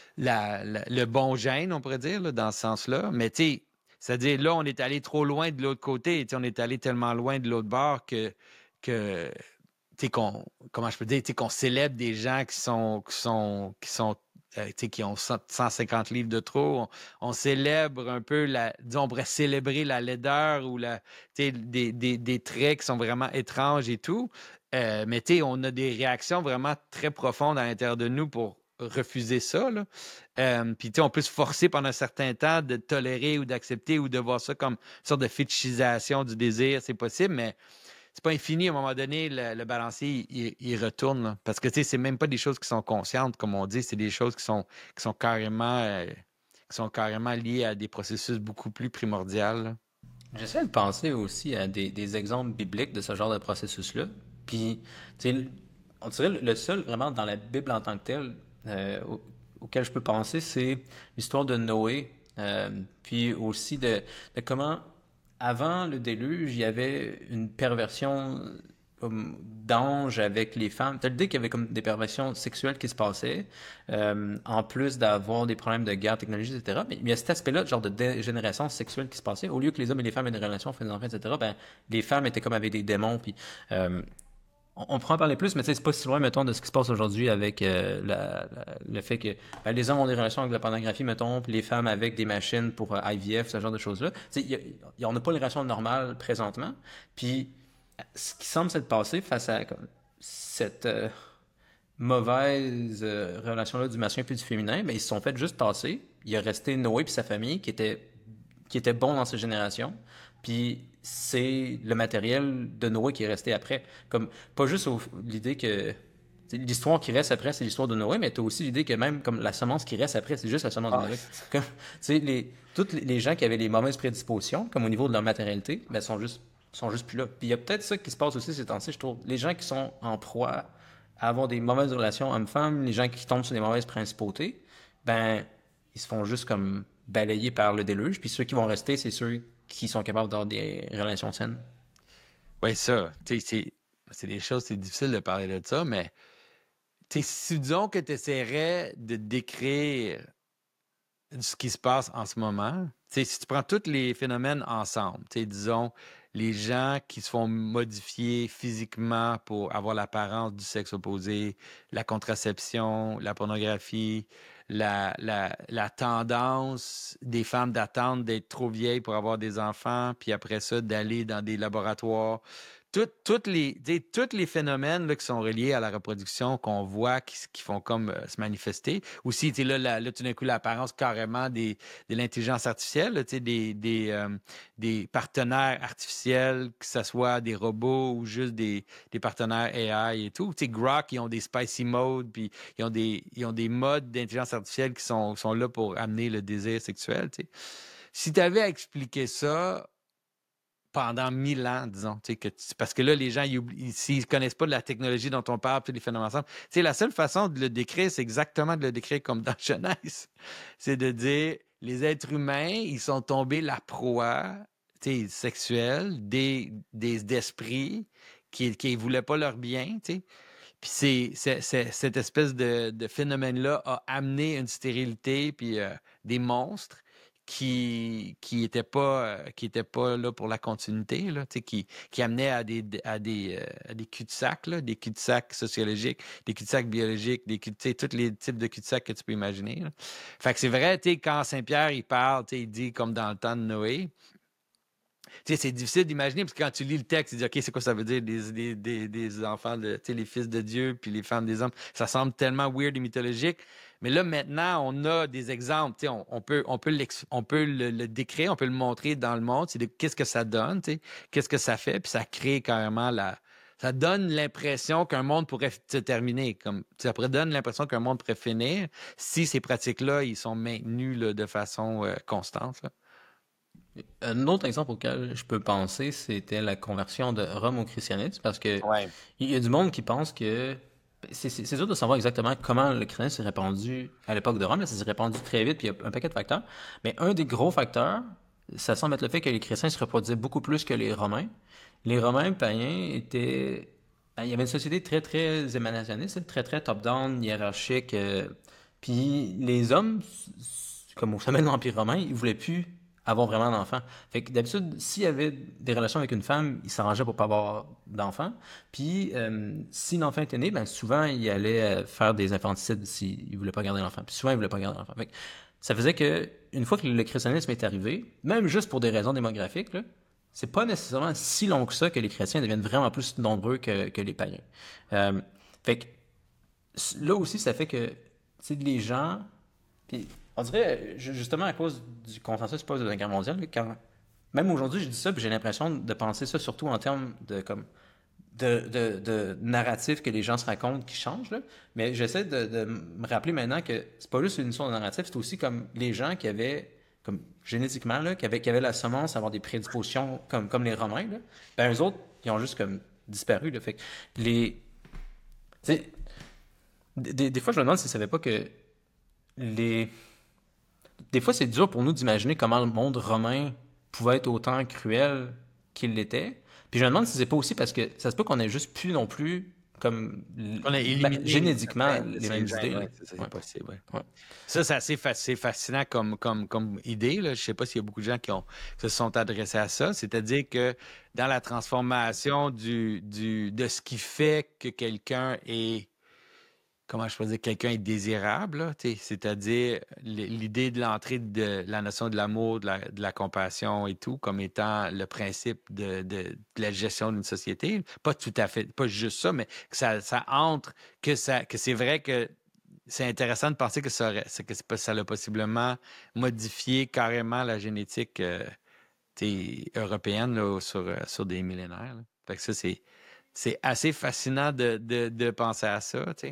la- la- le bon gène, on pourrait dire, là, dans ce sens-là. Mais tu sais, c'est-à-dire là, on est allé trop loin de l'autre côté. Tu sais, on est allé tellement loin de l'autre bord que, que tu sais, qu'on, comment je peux dire, tu sais, qu'on célèbre des gens qui sont, qui sont, qui sont, euh, tu sais, qui ont cent cent cinquante livres de trop. On, on célèbre un peu la, disons, on pourrait célébrer la laideur ou la, tu sais, des, des, des traits qui sont vraiment étranges et tout. Euh, mais tu sais, on a des réactions vraiment très profondes à l'intérieur de nous pour refuser ça, là. Euh, puis, tu sais, on peut se forcer pendant un certain temps de tolérer ou d'accepter ou de voir ça comme une sorte de fétichisation du désir, c'est possible, mais c'est pas infini. À un moment donné, le, le balancier, il, il retourne, là. Parce que, tu sais, c'est même pas des choses qui sont conscientes, comme on dit, c'est des choses qui sont, qui sont carrément, euh, qui sont carrément liées à des processus beaucoup plus primordiaux, là. J'essaie de penser aussi à des, des exemples bibliques de ce genre de processus-là. Puis, tu sais, on dirait le seul vraiment dans la Bible en tant que telle euh, au- auquel je peux penser, c'est l'histoire de Noé. Euh, puis aussi de, de comment, avant le déluge, il y avait une perversion comme d'ange avec les femmes. T'as l'idée qu'il y avait comme des perversions sexuelles qui se passaient, euh, en plus d'avoir des problèmes de guerre, technologie, et cetera. Mais il y a cet aspect-là, genre de dégénérescence sexuelle qui se passait. Au lieu que les hommes et les femmes aient des relations, fassent des enfants, et cetera, ben, les femmes étaient comme avec des démons. Puis, euh, on, on pourra en parler plus, mais tu sais, c'est pas si loin, mettons, de ce qui se passe aujourd'hui avec euh, la- la- le fait que ben, les hommes ont des relations avec la pornographie, mettons, puis les femmes avec des machines pour euh, I V F, ce genre de choses-là. Tu sais, il y a- il y a- on n'a pas les relations normales présentement. Puis, ce qui semble s'être passé face à comme, cette euh, mauvaise euh, relation-là du masculin puis du féminin, mais ils se sont fait juste passer. Il a resté Noé puis sa famille qui était, qui était bon dans sa génération. Puis c'est le matériel de Noé qui est resté après. Comme, pas juste au- l'idée que l'histoire qui reste après, c'est l'histoire de Noé, mais tu as aussi l'idée que même comme la semence qui reste après, c'est juste la semence de Ah, Noé. Comme, tu sais, les, tous les les gens qui avaient les mauvaises prédispositions, comme au niveau de leur matérialité, ben, sont juste, sont juste plus là. Puis il y a peut-être ça qui se passe aussi ces temps-ci, je trouve. Les gens qui sont en proie à avoir des mauvaises relations hommes-femmes, les gens qui tombent sur des mauvaises principautés, ben, ils se font juste comme balayer par le déluge. Puis ceux qui vont rester, c'est ceux qui sont capables d'avoir des relations saines. ouais, ça, tu sais, c'est, c'est des choses, c'est difficile de parler de ça, mais, tu sais, si disons que tu essaierais de décrire ce qui se passe en ce moment. Tu sais, si tu prends tous les phénomènes ensemble, tu sais, disons, les gens qui se font modifier physiquement pour avoir l'apparence du sexe opposé, la contraception, la pornographie, la, la, la tendance des femmes d'attendre d'être trop vieilles pour avoir des enfants, puis après ça, d'aller dans des laboratoires. Tout- toutes les, tu sais, tous les phénomènes là, qui sont reliés à la reproduction qu'on voit qui, s- qui font comme euh, se manifester. Aussi, tu sais, là, la- là, tout d'un coup, l'apparence carrément des, de l'intelligence artificielle, là, tu sais, des, des, euh, des partenaires artificiels, que ce soit des robots ou juste des, des partenaires A I et tout. Tu sais, Grok, ils ont des spicy modes, puis ils ont des, ils ont des modes d'intelligence artificielle qui sont, sont là pour amener le désir sexuel, tu sais. Si tu avais à expliquer ça pendant mille ans, disons, tu sais, que tu- parce que là, les gens, ils oublient- s'ils ne connaissent pas de la technologie dont on parle, tous les phénomènes ensemble, tu sais, la seule façon de le décrire, c'est exactement de le décrire comme dans Genèse. C'est de dire, les êtres humains, ils sont tombés la proie, tu sais, sexuelle des, des, d'esprits qui qui voulaient pas leur bien, tu sais. Puis c'est, c'est- c'est- cette espèce de, de phénomène-là a amené une stérilité, puis euh, des monstres qui qui étaient pas euh, qui étaient pas là pour la continuité, là, tu sais, qui qui amenaient à des à des euh, à des cul-de-sac, là, des cul-de-sac sociologiques, des cul-de-sac biologiques, des cul, tu sais, tous les types de cul-de-sac que tu peux imaginer, là. Fait que c'est vrai, tu sais, quand Saint-Pierre il parle, tu sais, il dit comme dans le temps de Noé. Tu sais, c'est difficile d'imaginer, parce que quand tu lis le texte, tu dis, OK, c'est quoi ça veut dire, des, des, des, des enfants, de, tu sais, les fils de Dieu, puis les femmes des hommes. Ça semble tellement weird et mythologique. Mais là, maintenant, on a des exemples. Tu sais, On, on peut, on peut, l'ex- on peut le, le décrire, on peut le montrer dans le monde. C'est de- qu'est-ce que ça donne, tu sais, qu'est-ce que ça fait, puis ça crée carrément la. Ça donne l'impression qu'un monde pourrait f- se terminer. Comme, ça pourrait donner l'impression qu'un monde pourrait finir si ces pratiques-là, ils sont maintenus là, de façon euh, constante. Là. Un autre exemple auquel je peux penser, c'était la conversion de Rome au christianisme, parce que Ouais. il y a du monde qui pense que c'est c'est- c'est dur de savoir exactement comment le christianisme s'est répandu à l'époque de Rome. Là, ça s'est répandu très vite, puis il y a un paquet de facteurs. Mais un des gros facteurs, ça semble être le fait que les chrétiens se reproduisaient beaucoup plus que les Romains. Les Romains païens étaient... ben, il y avait une société très, très émanationniste, très, très top-down, hiérarchique. euh, Puis les hommes, s- s- comme au sommet de l'Empire romain, ils voulaient plus avoir vraiment d'enfants. Fait que d'habitude, s'il y avait des relations avec une femme, ils s'arrangeaient pour pas avoir d'enfants. Puis euh, si l'enfant était né, ben souvent il allait euh, faire des infanticides s'il voulait pas garder l'enfant. Puis souvent il voulait pas garder l'enfant. Fait que ça faisait que une fois que le christianisme est arrivé, même juste pour des raisons démographiques, là, c'est pas nécessairement si long que ça que les chrétiens deviennent vraiment plus nombreux que, que les païens. Euh, fait que là aussi, ça fait que, tu sais, les gens, puis on dirait, ju- justement à cause du consensus post de la guerre mondiale, là, quand, même aujourd'hui, je dis ça, puis j'ai l'impression de penser ça surtout en termes de, comme, de, de, de narratif que les gens se racontent qui changent, là. Mais j'essaie de, de me rappeler maintenant que c'est pas juste une histoire de narratif, c'est aussi comme les gens qui avaient, comme génétiquement, là, qui avaient, qui avaient la semence à avoir des prédispositions comme, comme les Romains, là, ben eux autres, ils ont juste comme disparu, là. Fait que les. Tu sais, des, des fois, je me demande s'ils ne savaient pas que les. Des fois, c'est dur pour nous d'imaginer comment le monde romain pouvait être autant cruel qu'il l'était. Puis je me demande si c'est pas aussi parce que ça se peut qu'on ait juste plus non plus, comme, On a ben, éliminé génétiquement, certains de les ces mêmes idées, gènes, là. ouais, c'est ça, c'est Ouais, possible, ouais. ouais. Ça, c'est assez fa- c'est fascinant comme, comme, comme idée, là. Je sais pas s'il y a beaucoup de gens qui ont, qui se sont adressés à ça. C'est-à-dire que dans la transformation du, du, de ce qui fait que quelqu'un est, comment je peux dire, quelqu'un est désirable, là, tu sais, c'est-à-dire l- l'idée de l'entrée de la notion de l'amour, de la, de la compassion et tout, comme étant le principe de, de, de la gestion d'une société. Pas tout à fait, pas juste ça, mais que ça, ça entre, que ça, que c'est vrai que c'est intéressant de penser que ça, aurait- c'est que c'est pas- ça a possiblement modifié carrément la génétique euh, tu sais, européenne là, sur, euh, sur des millénaires. Là. Fait que ça, c'est, c'est assez fascinant de, de, de penser à ça, tu sais.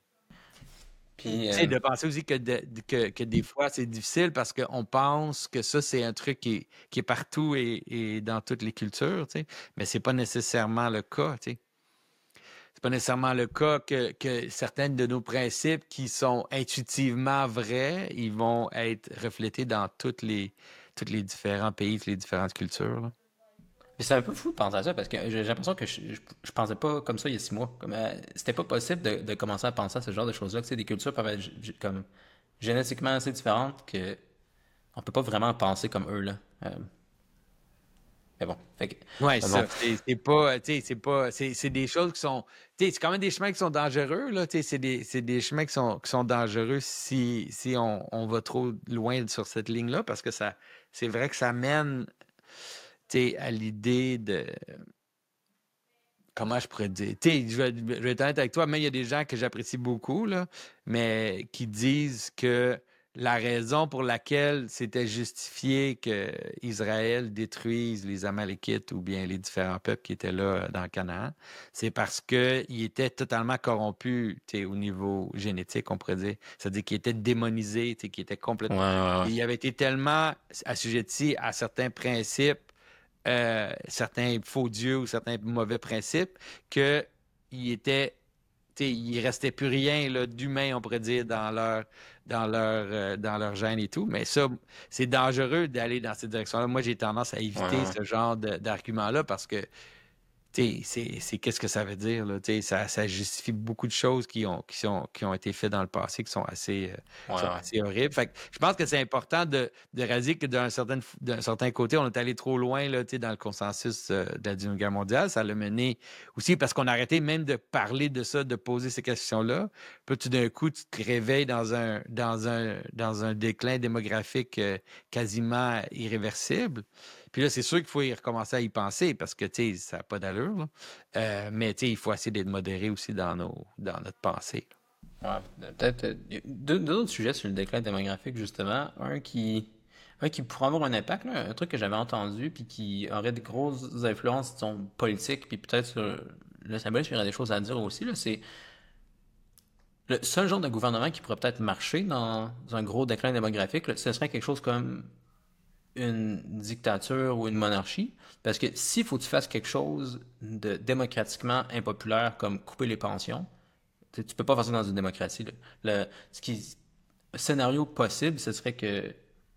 Puis, Tu sais, euh, de penser aussi que, de- de- que, que des fois, c'est difficile parce qu'on pense que ça, c'est un truc qui est, qui est partout et, et dans toutes les cultures, tu sais. Mais c'est pas nécessairement le cas, tu sais. C'est pas nécessairement le cas que, que certains de nos principes qui sont intuitivement vrais, ils vont être reflétés dans toutes les, tous les différents pays, toutes les différentes cultures, là. mais c'est un peu fou de penser à ça parce que j'ai l'impression que je, je, je pensais pas comme ça il y a six mois. Comme, euh, c'était pas possible de, de commencer à penser à ce genre de choses-là. Que, tu sais, des cultures peuvent être g- g- comme génétiquement assez différentes que on peut pas vraiment penser comme eux, là. Euh, mais bon, fait que, Ouais, mais bon. ça. C'est c'est pas, tu sais, c'est pas, c'est c'est des choses qui sont, tu sais, c'est quand même des chemins qui sont dangereux, là, tu sais, c'est des, c'est des chemins qui sont, qui sont dangereux si, si on, on va trop loin sur cette ligne-là, parce que ça, c'est vrai que ça mène, tu sais, à l'idée de, comment je pourrais dire, tu sais, je vais, je vais être honnête avec toi, mais il y a des gens que j'apprécie beaucoup, là, mais qui disent que la raison pour laquelle c'était justifié que Israël détruise les Amalékites ou bien les différents peuples qui étaient là euh, dans le Canaan, c'est parce qu'ils étaient totalement corrompus, tu sais, au niveau génétique, on pourrait dire. C'est-à-dire qu'ils étaient démonisés, tu sais, qu'ils étaient Ouais, complètement... ouais, ouais. Ils avaient été tellement assujettis à certains principes euh, certains faux dieux ou certains mauvais principes, qu'il était, tu sais, il restait plus rien là, d'humain, on pourrait dire, dans leur, dans leur, euh, dans leur gène et tout. Mais ça, c'est dangereux d'aller dans cette direction-là. Moi, j'ai tendance à Ouais, éviter ouais. ce genre de- d'argument-là parce que tu sais, c'est c'est qu'est-ce que ça veut dire, là? Tu sais, Ça, ça justifie beaucoup de choses qui ont, qui sont, qui ont été faites dans le passé, qui sont assez, euh, Ouais, qui sont ouais. assez horribles. Fait que je pense que c'est important de, de réaliser que d'un certain, d'un certain côté, on est allé trop loin là, tu sais, dans le consensus euh, de la Deuxième Guerre mondiale. Ça l'a mené aussi parce qu'on a arrêté même de parler de ça, de poser ces questions-là. Puis tout d'un coup, tu te réveilles dans un, dans un, dans un déclin démographique euh, quasiment irréversible. Puis là, c'est sûr qu'il faut y recommencer à y penser parce que, tu sais, ça n'a pas d'allure, là. Euh, mais, tu sais, il faut essayer d'être modéré aussi dans, nos, dans notre pensée. Ouais, peut-être euh, deux, deux autres sujets sur le déclin démographique, justement. Un qui, un qui pourrait avoir un impact, là, un truc que j'avais entendu, puis qui aurait des grosses influences, disons, politiques, puis peut-être sur le symbolisme, il y aurait des choses à dire aussi, là, c'est le seul genre de gouvernement qui pourrait peut-être marcher dans un gros déclin démographique, là, ce serait quelque chose comme une dictature ou une monarchie. Parce que s'il faut que tu fasses quelque chose de démocratiquement impopulaire, comme couper les pensions, tu tu peux pas faire ça dans une démocratie, là. Le, ce qui, le scénario possible, ce serait que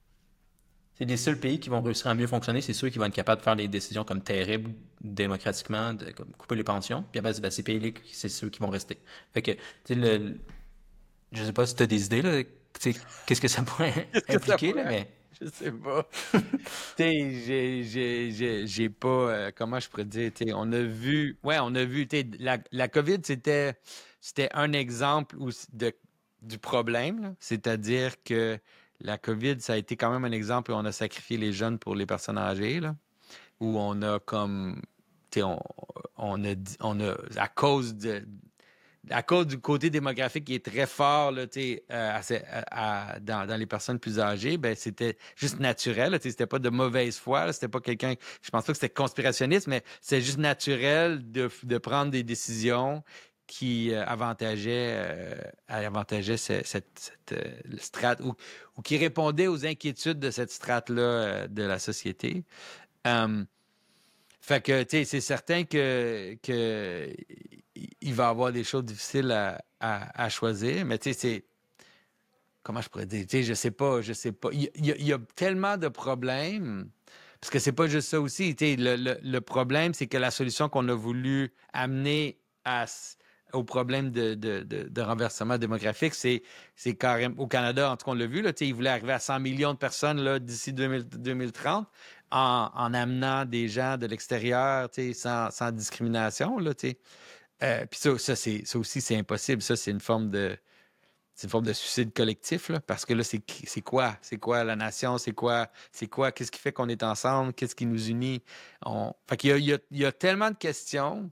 c'est les seuls pays qui vont réussir à mieux fonctionner, c'est ceux qui vont être capables de faire des décisions comme terribles démocratiquement, de comme couper les pensions. Puis après, c'est ben, ces pays-là, c'est ceux qui vont rester. Fait que, tu sais, le, je sais pas si tu as des idées, là, tu sais, qu'est-ce que ça pourrait Qu'est-ce que ça impliquer, là, pourrait? mais. Je sais pas. Tu sais, j'ai, j'ai, j'ai, j'ai pas, euh, comment je pourrais dire, tu sais, on a vu, ouais, on a vu, tu sais, la, la COVID, c'était, c'était un exemple où- de, du problème, là. C'est-à-dire que la COVID, ça a été quand même un exemple où on a sacrifié les jeunes pour les personnes âgées, là, où on a comme, tu sais, on, on a, dit- on a, à cause de, à cause du côté démographique qui est très fort là, euh, à, à, à, dans, dans les personnes plus âgées, ben, c'était juste naturel. Là, c'était pas de mauvaise foi. Là, c'était pas quelqu'un. Je pense pas que c'était conspirationniste, mais c'est juste naturel de, de prendre des décisions qui euh, avantageaient, euh, avantageaient cette, cette, cette euh, strate ou, ou qui répondaient aux inquiétudes de cette strate-là euh, de la société. Um, fait que, tu sais, c'est certain que, que il va y avoir des choses difficiles à, à, à choisir, mais tu sais, c'est. Comment je pourrais dire? Tu sais, je sais pas, je sais pas. Il, il y a, il y a tellement de problèmes, parce que c'est pas juste ça aussi. Tu sais, le, le, le problème, c'est que la solution qu'on a voulu amener à, au problème de, de, de, de renversement démographique, c'est, c'est carrément. Au Canada, en tout cas, on l'a vu, là, tu sais, ils voulaient arriver à cent millions de personnes là, d'ici deux mille, deux mille trente en, en amenant des gens de l'extérieur, tu sais, sans, sans discrimination, là, tu sais. Euh, puis ça, ça, c'est, ça aussi, c'est impossible. Ça, c'est une forme de, c'est une forme de suicide collectif, là, parce que là, c'est, c'est quoi? C'est quoi la nation? C'est quoi? C'est quoi? Qu'est-ce qui fait qu'on est ensemble? Qu'est-ce qui nous unit? On... Fait qu'il y a, il y a, il y a tellement de questions.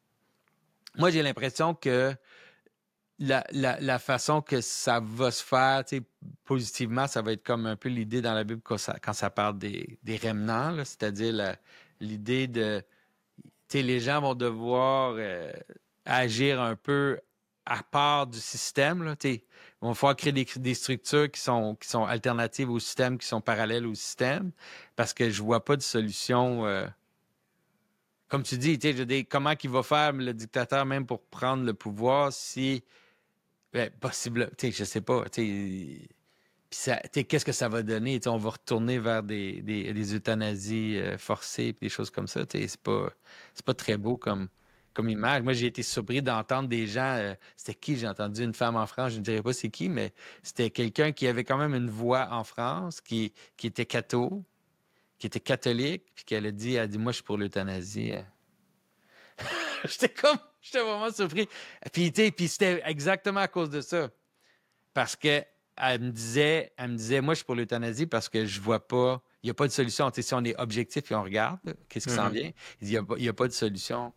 Moi, j'ai l'impression que la, la, la façon que ça va se faire, tu sais, positivement, ça va être comme un peu l'idée dans la Bible quand ça, quand ça parle des, des remnants, là, c'est-à-dire la- l'idée de tu sais, les gens vont devoir euh, agir un peu à part du système. Là, tu sais. Ils vont falloir créer des, des structures qui sont, qui sont alternatives au système, qui sont parallèles au système, parce que je vois pas de solution. Euh, comme tu dis, tu sais, je veux dire, comment il va faire le dictateur même pour prendre le pouvoir si ben, possible, tu sais, je sais pas, tu sais, puis ça, tu sais, qu'est-ce que ça va donner? Tu sais, on va retourner vers des, des, des euthanasies euh, forcées puis des choses comme ça. Tu sais, c'est pas, c'est pas très beau comme, comme image. Moi, j'ai été surpris d'entendre des gens. Euh, c'était qui? J'ai entendu une femme en France, je ne dirais pas c'est qui, mais c'était quelqu'un qui avait quand même une voix en France, qui, qui était catho, qui était catholique, puis qu'elle a dit, elle a dit, moi, je suis pour l'euthanasie. J'étais comme, j'étais vraiment surpris. Puis, tu sais, puis c'était exactement à cause de ça. Parce que elle me disait, elle me disait, moi, je suis pour l'euthanasie parce que je vois pas, il n'y a pas de solution. Tu sais, si on est objectif et on regarde, là, qu'est-ce qui s'en Mhm. vient, il n'y a, pas- il y a pas de solution.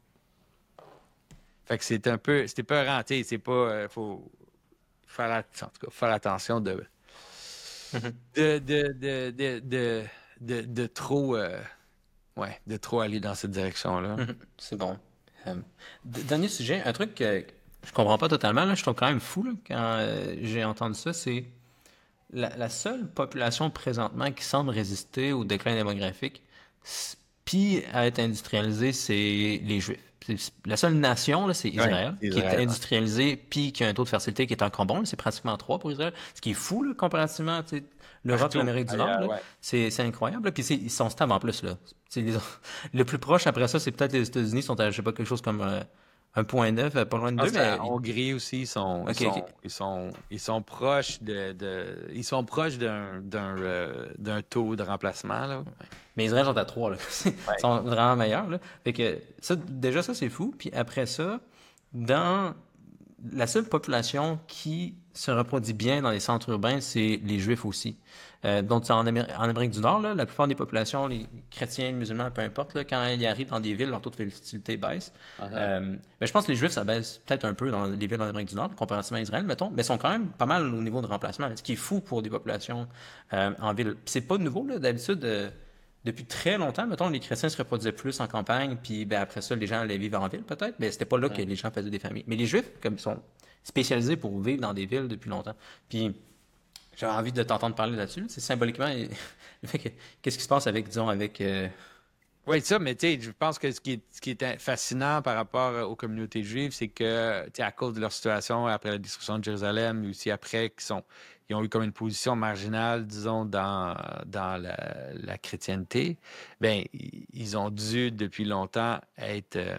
Fait que c'est un peu, c'était pas renté, c'est pas, euh, faut faire, att- en tout cas, faire attention de, Mhm. de, de, de, de, de, de- de trop, euh, ouais, de trop aller dans cette direction-là. Mhm. C'est bon. Euh, d- dernier sujet, un truc que je comprends pas totalement, là, je trouve quand même fou là, quand euh, j'ai entendu ça, c'est la, la seule population présentement qui semble résister au déclin démographique, s- puis à être industrialisée, c'est les Juifs. C'est- La seule nation, là, c'est Ouais, Israël, c'est qui est Israël. industrialisée, puis qui a un taux de fertilité qui est encore bon. là. C'est pratiquement trois pour Israël, ce qui est fou là, comparativement à tu sais, l'Europe, Partout l'Amérique du Nord. ailleurs, Là. ouais. C'est c'est incroyable. Là. Puis c'est- ils sont stables en plus. Là. C'est les- le plus proche après ça, c'est peut-être les États-Unis, sont à, je sais pas, quelque chose comme euh, un virgule neuf, euh, pas loin Je de pense deux, que la mais... Hongrie aussi, ils sont, ils OK, sont, OK. ils sont, ils sont proches de, de- ils sont proches d'un, d'un, euh, d'un taux de remplacement, là. Mais Israël sont à trois, là. Ils Ouais. sont vraiment meilleurs, là. Fait que ça, déjà, ça, c'est fou. Puis après ça, dans, la seule population qui se reproduit bien dans les centres urbains, c'est les Juifs aussi. Euh, donc, en, Amé- en Amérique du Nord, là, la plupart des populations, les chrétiens, les musulmans, peu importe, là, quand ils arrivent dans des villes, leur taux de fertilité baisse. Uh-huh. Euh, mais je pense que les Juifs, ça baisse peut-être un peu dans les villes en Amérique du Nord, comparativement à Israël, mettons, mais ils sont quand même pas mal au niveau de remplacement, ce qui est fou pour des populations euh, en ville. Puis c'est pas nouveau, là, d'habitude. Euh, depuis très longtemps, mettons, les chrétiens se reproduisaient plus en campagne, puis ben, après ça, les gens allaient vivre en ville, peut-être, mais c'était pas là que Ouais. les gens faisaient des familles. Mais les Juifs, comme ils sont spécialisés pour vivre dans des villes depuis longtemps. Puis j'avais envie de t'entendre parler là-dessus. C'est symboliquement, le fait que, qu'est-ce qui se passe avec, disons, avec... euh, Oui, ça, mais tu sais, je pense que ce qui est, ce qui est fascinant par rapport euh, aux communautés juives, c'est que, tu sais, à cause de leur situation après la destruction de Jérusalem, mais aussi après, qu'ils sont, ils ont eu comme une position marginale, disons, dans, dans la, la chrétienté, ben ils ils ont dû, depuis longtemps, être euh,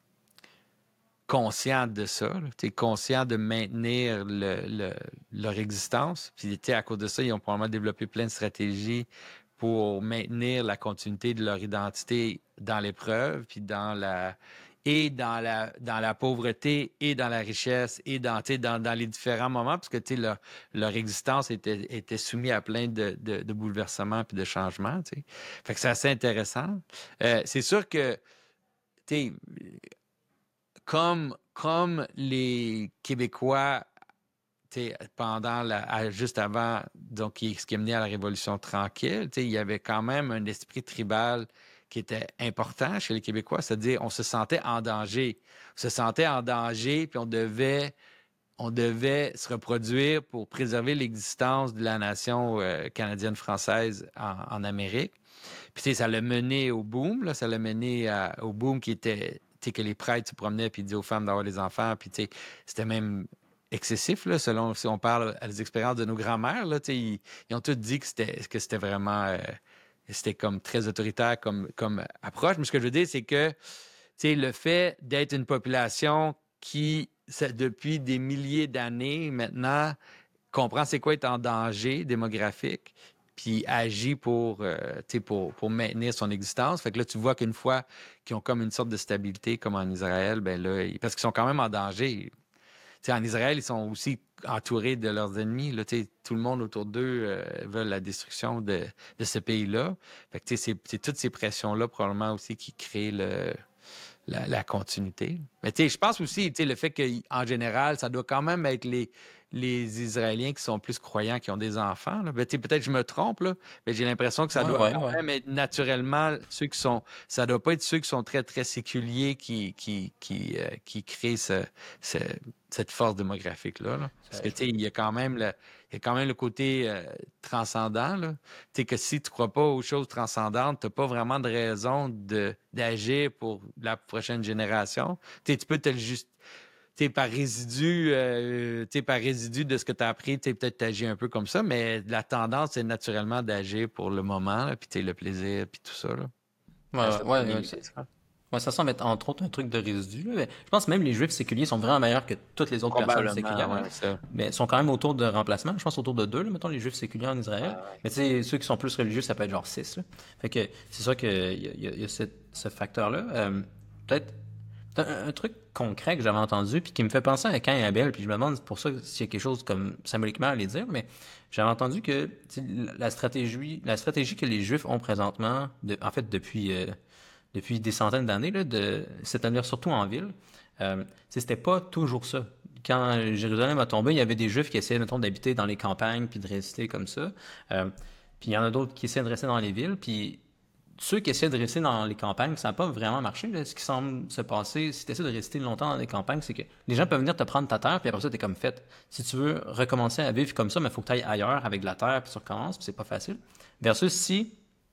conscients de ça, là, tu sais, conscients de maintenir le, le- leur existence. Puis, tu sais, à cause de ça, ils ont probablement développé plein de stratégies pour maintenir la continuité de leur identité dans l'épreuve, puis dans la et dans la dans la pauvreté et dans la richesse et dans, tu sais, dans, dans les différents moments, parce que tu sais, leur, leur existence était, était soumise à plein de, de, de bouleversements puis de changements. Tu sais. Fait que c'est assez intéressant. Euh, c'est sûr que tu sais, comme, comme les Québécois tu sais, pendant la, à- juste avant, donc qui- ce qui est mené à la Révolution tranquille, tu sais, il y avait quand même un esprit tribal qui était important chez les Québécois, c'est-à-dire on se sentait en danger. On se sentait en danger, puis on devait, on devait se reproduire pour préserver l'existence de la nation euh, canadienne-française en, en Amérique. Puis tu sais, ça l'a mené au boom, là, ça l'a mené à- au boom qui était, tu sais, que les prêtres se promenaient puis disaient aux femmes d'avoir des enfants, puis tu sais, c'était même excessif, là, selon si on parle à des expériences de nos grands-mères, là, tu sais, ils, ils ont tous dit que c'était que c'était vraiment euh, c'était comme très autoritaire comme, comme approche. Mais ce que je veux dire, c'est que tu sais, le fait d'être une population qui, ça- depuis des milliers d'années maintenant, comprend c'est quoi être en danger démographique, puis agit pour, euh, tu sais, pour, pour maintenir son existence. Fait que là, tu vois qu'une fois qu'ils ont comme une sorte de stabilité, comme en Israël, ben là, ils- parce qu'ils sont quand même en danger. Tu sais, en Israël, ils sont aussi entourés de leurs ennemis. Là, tu sais, tout le monde autour d'eux euh, veut la destruction de, de ce pays-là. Fait que tu sais, c'est c'est toutes ces pressions-là probablement aussi qui créent le, la, la continuité. Mais tu sais, je pense aussi, tu sais, le fait qu'en général, ça doit quand même être les, les Israéliens qui sont plus croyants, qui ont des enfants. Là. Ben, tu sais, peut-être que je me trompe, là, mais j'ai l'impression que ça Ouais, doit ouais, quand ouais. même être naturellement ceux qui sont. Ça doit pas être ceux qui sont très, très séculiers qui, qui, qui, euh, qui créent ce, ce- cette force démographique-là. Là. Parce Ça, que, je tu sais, il y a quand même le, il y a quand même le côté euh, transcendant, là. Tu sais, que si tu crois pas aux choses transcendantes, tu n'as pas vraiment de raison de, d'agir pour la prochaine génération. Tu sais, tu peux te le juste, tu sais, par résidu, euh, tu sais, par résidu de ce que tu as appris, tu sais, peut-être t'agis un peu comme ça, mais la tendance, c'est naturellement d'agir pour le moment, là, puis tu sais, le plaisir, puis tout ça, là. Ouais, À un ouais, certain ouais, ouais, niveau. ça, ouais, ça semble être entre autres un truc de résidu, là, mais je pense que même les Juifs séculiers sont vraiment meilleurs que toutes les autres personnes Probablement, séculières, là. ouais, ça. Mais ils sont quand même autour de remplacement. Je pense autour de deux, là, mettons, les Juifs séculiers en Ouais, Israël. ouais. Mais tu sais, ceux qui sont plus religieux, ça peut être genre six, là. Fait que c'est sûr qu'il y a, il y a- il y a ce, ce facteur-là. Euh, peut-être un, un truc concret que j'avais entendu, puis qui me fait penser à Cain et Abel, puis je me demande pour ça s'il y a quelque chose comme symboliquement à les dire, mais j'avais entendu que tu sais, la stratégie, la stratégie que les Juifs ont présentement, de- en fait depuis, euh, depuis des centaines d'années, là, de c'est-à-dire surtout en ville, euh, tu sais, c'était pas toujours ça. Quand Jérusalem a tombé, il y avait des Juifs qui essayaient, mettons, d'habiter dans les campagnes puis de rester comme ça. Euh, puis il y en a d'autres qui essaient de rester dans les villes. Puis ceux qui essaient de rester dans les campagnes, ça n'a pas vraiment marché. Là. Ce qui semble se passer, si tu essaies de rester longtemps dans les campagnes, c'est que les gens peuvent venir te prendre ta terre, puis après ça, tu es comme fait. Si tu veux recommencer à vivre comme ça, il faut que tu ailles ailleurs avec de la terre, puis tu recommences, puis c'est pas facile. Versus si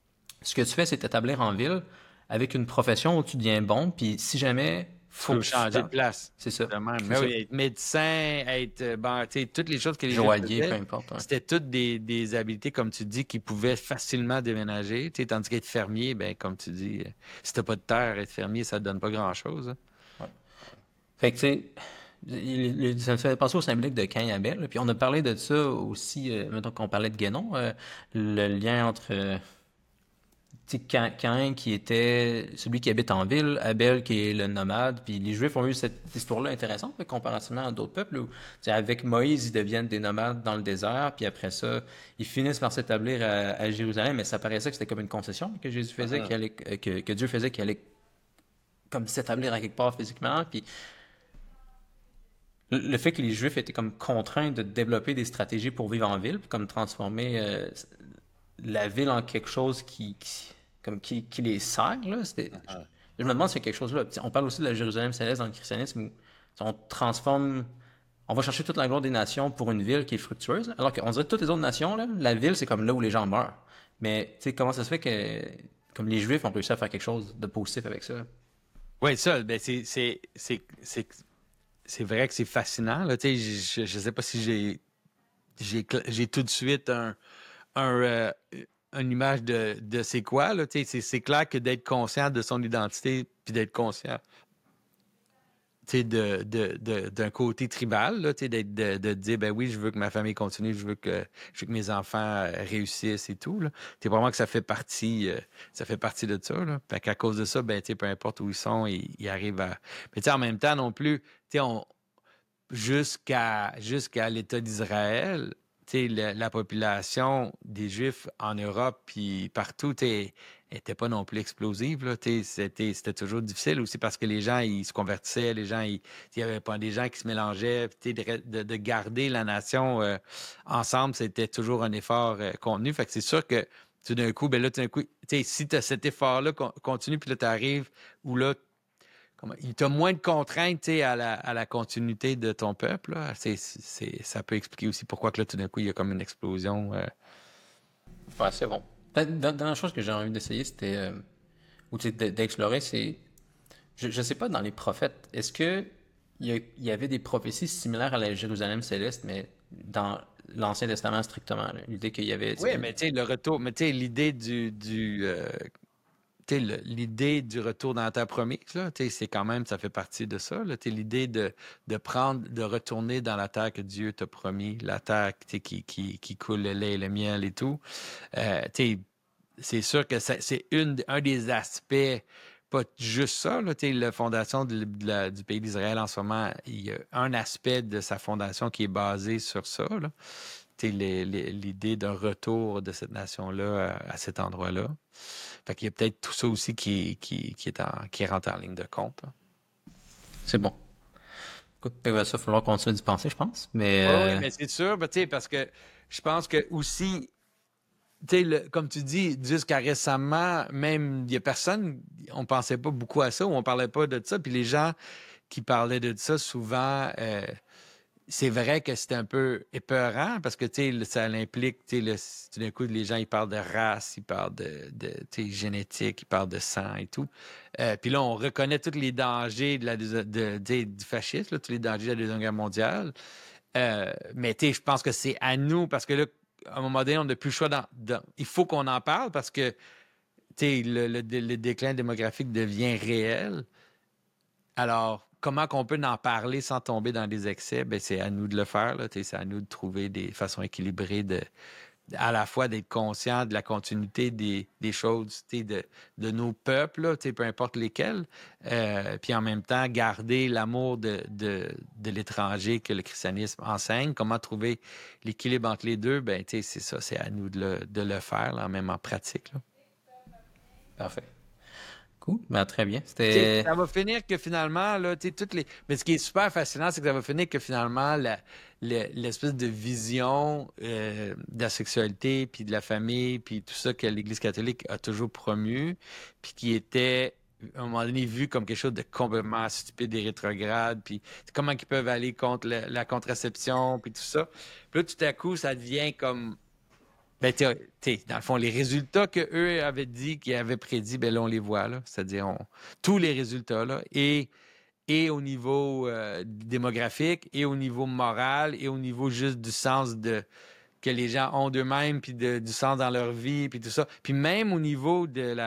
ce que tu fais, c'est t'établir en ville avec une profession où tu deviens bon, puis si jamais Tu faut peux que tu changer de fasses. place. C'est ça. De même. C'est Mais ça. oui, être médecin, être, euh, ben, tu sais, toutes les choses que les Juifs Joaillier, peu faisaient, importe. Ouais. c'était toutes des, des habiletés, comme tu dis, qui pouvaient facilement déménager. Tu sais, tandis qu'être fermier, ben, comme tu dis, euh, si t'as pas de terre, être fermier, ça te donne pas grand-chose. Hein. Ouais. Fait que, tu sais, il- il- ça me fait penser au symbolique de Cain et Abel. Là. Puis on a parlé de ça aussi, euh, mettons qu'on parlait de Guénon, euh, le lien entre euh, tu sais, Cain, Cain qui était celui qui habite en ville, Abel qui est le nomade, puis les Juifs ont eu cette histoire-là intéressante, là, comparativement à d'autres peuples, où tu sais, avec Moïse, ils deviennent des nomades dans le désert, puis après ça, ils finissent par s'établir à, à Jérusalem, mais ça paraissait que c'était comme une concession que Jésus faisait, Mhm. qu'il allait, que, que Dieu faisait, qu'il allait comme s'établir à quelque part physiquement, puis le le fait que les Juifs étaient comme contraints de développer des stratégies pour vivre en ville, puis comme transformer euh, la ville en quelque chose qui, qui- comme qui, qui les sert, là, c'était, je, Mhm. je me demande si c'est quelque chose là. Tu sais, on parle aussi de la Jérusalem céleste dans le christianisme où tu sais, on transforme, on va chercher toute la gloire des nations pour une ville qui est fructueuse, alors qu'on dirait que toutes les autres nations, là, la ville, c'est comme là où les gens meurent. Mais tu sais, comment ça se fait que comme les Juifs ont réussi à faire quelque chose de positif avec ça? Oui, ça, ben c'est c'est c'est c'est c'est vrai que c'est fascinant là. Tu sais, je, je sais pas si j'ai j'ai cl- j'ai tout de suite un un euh, une image de de c'est quoi là. Tu sais, c'est c'est clair que d'être conscient de son identité puis d'être conscient tu sais, de, de, de- d'un côté tribal, là, tu sais, d'être- de, de dire, ben oui, je veux que ma famille continue, je veux que, je veux que mes enfants euh, réussissent et tout, là. Tu sais, vraiment que ça fait partie, euh, ça fait partie de ça, là. Fait qu'à cause de ça, ben, tu sais, peu importe où ils sont, ils, ils arrivent à... Mais tu sais, en même temps non plus, tu sais, on, jusqu'à jusqu'à l'État d'Israël, tu sais, la, la population des Juifs en Europe puis partout n'était pas non plus explosive. Là, tu sais, c'était, c'était toujours difficile aussi parce que les gens, ils se convertissaient, les gens, ils- il y avait pas des gens qui se mélangeaient. Puis, tu sais, de, de- de garder la nation euh, ensemble, c'était toujours un effort euh, contenu. Fait que c'est sûr que tout d'un coup, ben là, tout d'un coup, tu sais, si tu as cet effort-là con- continue, puis là, tu arrives où là, comment, il t'a moins de contraintes, tu sais, à la, à la continuité de ton peuple, là. C'est, c'est, ça peut expliquer aussi pourquoi que là, tout d'un coup, il y a comme une explosion. euh. Ouais, c'est bon. La la dernière chose que j'ai envie d'essayer, c'était, euh, ou tu sais, d- d'explorer, c'est Je ne sais pas, dans les prophètes, est-ce que il y, a- il y avait des prophéties similaires à la Jérusalem céleste, mais dans l'Ancien Testament strictement, là? L'idée qu'il y avait, tu Oui, sais, mais tu sais, le retour, mais tu sais, l'idée du, du euh, tu sais, le- l'idée du retour dans la terre promise, là, tu sais, c'est quand même, ça fait partie de ça, là, tu sais, l'idée de, de prendre, de retourner dans la terre que Dieu t'a promis, la terre, tu sais, qui, qui, qui coule le lait et le miel et tout. Euh, tu sais, c'est sûr que ça- c'est une, un des aspects, pas juste ça, là, tu sais, la fondation de- de la- du pays d'Israël en ce moment, il y a un aspect de sa fondation qui est basé sur ça, là. Tu sais, les- les- l'idée d'un retour de cette nation-là à, à cet endroit-là. Fait qu'il y a peut-être tout ça aussi qui, qui, qui est en, qui rentre en ligne de compte, là. c'est bon. Écoute, il va ça falloir continuer d'y penser, je pense. Mais Oui, oui, euh, mais c'est sûr, ben, tu sais, parce que je pense que aussi, tu sais, le- comme tu dis, jusqu'à récemment, même, il y a personne, on pensait pas beaucoup à ça, ou on parlait pas de ça, puis les gens qui parlaient de ça, souvent, euh, c'est vrai que c'était un peu épeurant, parce que, tu sais, le- ça l'implique, tu sais, le- tout d'un coup, les gens, ils parlent de race, ils parlent de, de tu sais, génétique, ils parlent de sang et tout. Euh, puis là, on reconnaît tous les dangers de la, de, de- tu sais, du fascisme, là, tous les dangers de la Deuxième Guerre mondiale. Euh, mais tu sais, je pense que c'est à nous, parce que là, à un moment donné, on n'a plus le choix. Dans, dans- il faut qu'on en parle parce que tu sais, le, le- le déclin démographique devient réel. Alors, comment qu'on peut en parler sans tomber dans des excès? Ben, c'est à nous de le faire, là. Tu sais, c'est à nous de trouver des façons équilibrées de, à la fois d'être conscient de la continuité des, des choses, tu sais, de, de nos peuples, là, tu sais, peu importe lesquels, euh, puis en même temps garder l'amour de, de, de l'étranger que le christianisme enseigne. Comment trouver l'équilibre entre les deux? Ben, tu sais, c'est ça, c'est à nous de le, de le faire, là, même en pratique, là. parfait. Cool. Ben, très bien. Tu sais, C'était. ça va finir que finalement, là, tu sais, toutes les. Mais ce qui est super fascinant, c'est que ça va finir que finalement, la- le- l'espèce de vision euh, de la sexualité, puis de la famille, puis tout ça que l'Église catholique a toujours promu, puis qui était à un moment donné vu comme quelque chose de complètement stupide et rétrograde, puis comment ils peuvent aller contre la, la contraception, puis tout ça. Puis là, tout à coup, ça devient comme ben, t'sais, t'sais, dans le fond, les résultats qu'eux avaient dit, qu'ils avaient prédit, ben là, on les voit, là. C'est-à-dire, on- tous les résultats, là, et, et au niveau euh, démographique, et au niveau moral, et au niveau juste du sens de que les gens ont d'eux-mêmes, puis de- du sens dans leur vie, puis tout ça. Puis même au niveau de la,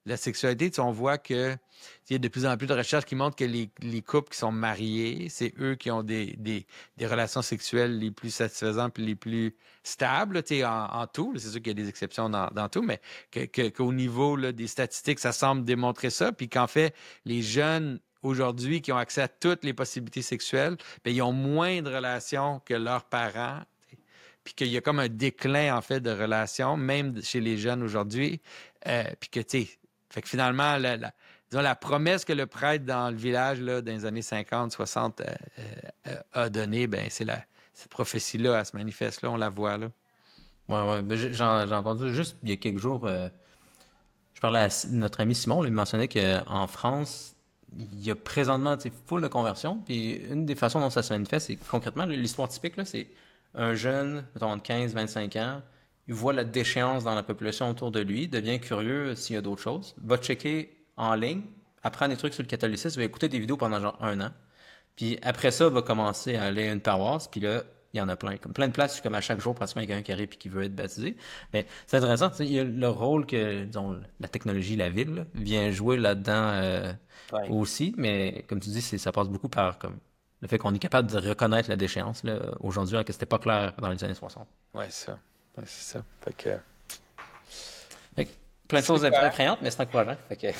la sexualité, tu sais, on voit que il y a de plus en plus de recherches qui montrent que les, les couples qui sont mariés, c'est eux qui ont des, des, des relations sexuelles les plus satisfaisantes et les plus stables, tu sais, en, en tout. C'est sûr qu'il y a des exceptions dans, dans tout, mais que, que, qu'au niveau là, des statistiques, ça semble démontrer ça. Puis qu'en fait, les jeunes aujourd'hui qui ont accès à toutes les possibilités sexuelles, bien, ils ont moins de relations que leurs parents. Puis qu'il y a comme un déclin, en fait, de relations, même chez les jeunes aujourd'hui. Euh, puis que, tu sais, fait que finalement, la, la, disons, la promesse que le prêtre dans le village, là, dans les années cinquante, soixante, euh, euh, a donnée, ben c'est la, cette prophétie-là, elle se manifeste là, on la voit, là. Ouais, ouais. Ben, j'ai j'ai entendu juste il y a quelques jours, euh, je parlais à notre ami Simon, là, il mentionnait qu'en France, il y a présentement, tu sais, full de conversion. Puis une des façons dont ça se manifeste, c'est concrètement, l'histoire typique, là, c'est un jeune, mettons, entre quinze vingt-cinq ans, il voit la déchéance dans la population autour de lui, devient curieux s'il y a d'autres choses, va checker en ligne, apprend des trucs sur le catholicisme, va écouter des vidéos pendant genre un an. Puis après ça, va commencer à aller à une paroisse, puis là, il y en a plein. Comme plein de places, comme à chaque jour, pratiquement, il y a quelqu'un qui arrive et qui veut être baptisé. Mais c'est intéressant, tu sais, il y a le rôle que, disons, la technologie, la ville, là, vient jouer là-dedans euh, Ouais. aussi. Mais comme tu dis, c'est, ça passe beaucoup par comme, le fait qu'on est capable de reconnaître la déchéance là, aujourd'hui, alors que c'était pas clair dans les années soixante. Ouais, c'est ça. Ouais, c'est ça. Fait que... Fait que plein de choses Super. effrayantes, mais c'est encourageant. Fait que...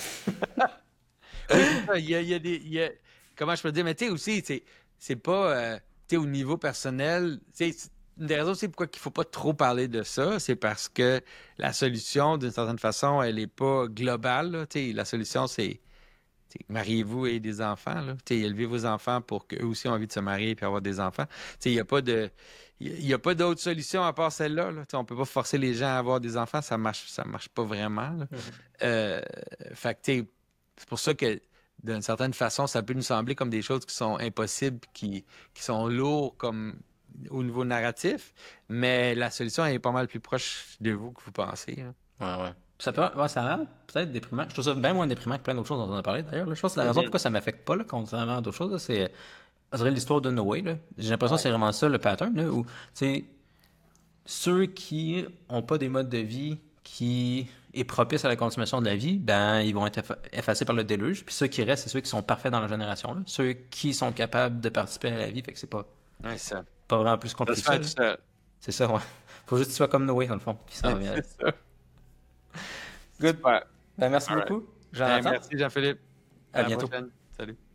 Oui, c'est ça. Il y a, il y a des. il y a- Comment je peux dire? Mais tu sais aussi, c'est, c'est pas. euh, tu sais, au niveau personnel, tu sais, c'est- une des raisons, c'est pourquoi il faut pas trop parler de ça, c'est parce que la solution, d'une certaine façon, elle est pas globale, là. Tu sais, la solution, c'est. tu sais, mariez-vous et des enfants, là. Tu sais, élevez vos enfants pour qu'eux aussi aient envie de se marier et avoir des enfants. Tu sais, il n'y a pas de. Il n'y a pas d'autre solution à part celle-là, là. Tu sais, on peut pas forcer les gens à avoir des enfants, ça marche, ça marche pas vraiment, là. Euh, fait que, tu sais, c'est pour ça que, d'une certaine façon, ça peut nous sembler comme des choses qui sont impossibles, qui, qui sont lourds comme au niveau narratif, mais la solution elle est pas mal plus proche de vous que vous pensez, hein. Ouais, ouais. Ça peut, ouais, ça a l'air peut-être déprimant. Je trouve ça bien moins déprimant que plein d'autres choses dont on a parlé d'ailleurs. Là. Je pense que la raison pourquoi ça m'affecte pas, là, contrairement à d'autres choses, là, c'est, je dirais, l'histoire de Noé. Là. J'ai l'impression que Ouais. c'est vraiment ça le pattern, là, où, tu sais, ceux qui ont pas des modes de vie qui est propice à la consommation de la vie, ben, ils vont être effa- effacés par le déluge. Puis ceux qui restent, c'est ceux qui sont parfaits dans la génération, là. Ceux qui sont capables de participer à la vie, fait que c'est pas, Ouais, ça. pas vraiment plus Ça compliqué se que ça, fait là. tout seul. C'est ça, ouais. Faut juste que tu sois comme Noé, dans le fond. Puis ça revient. C'est ça. Good. Super. Ben, merci All right. beaucoup, Ben, Jonathan. merci Jean-Philippe. À À la bientôt. prochaine. Salut.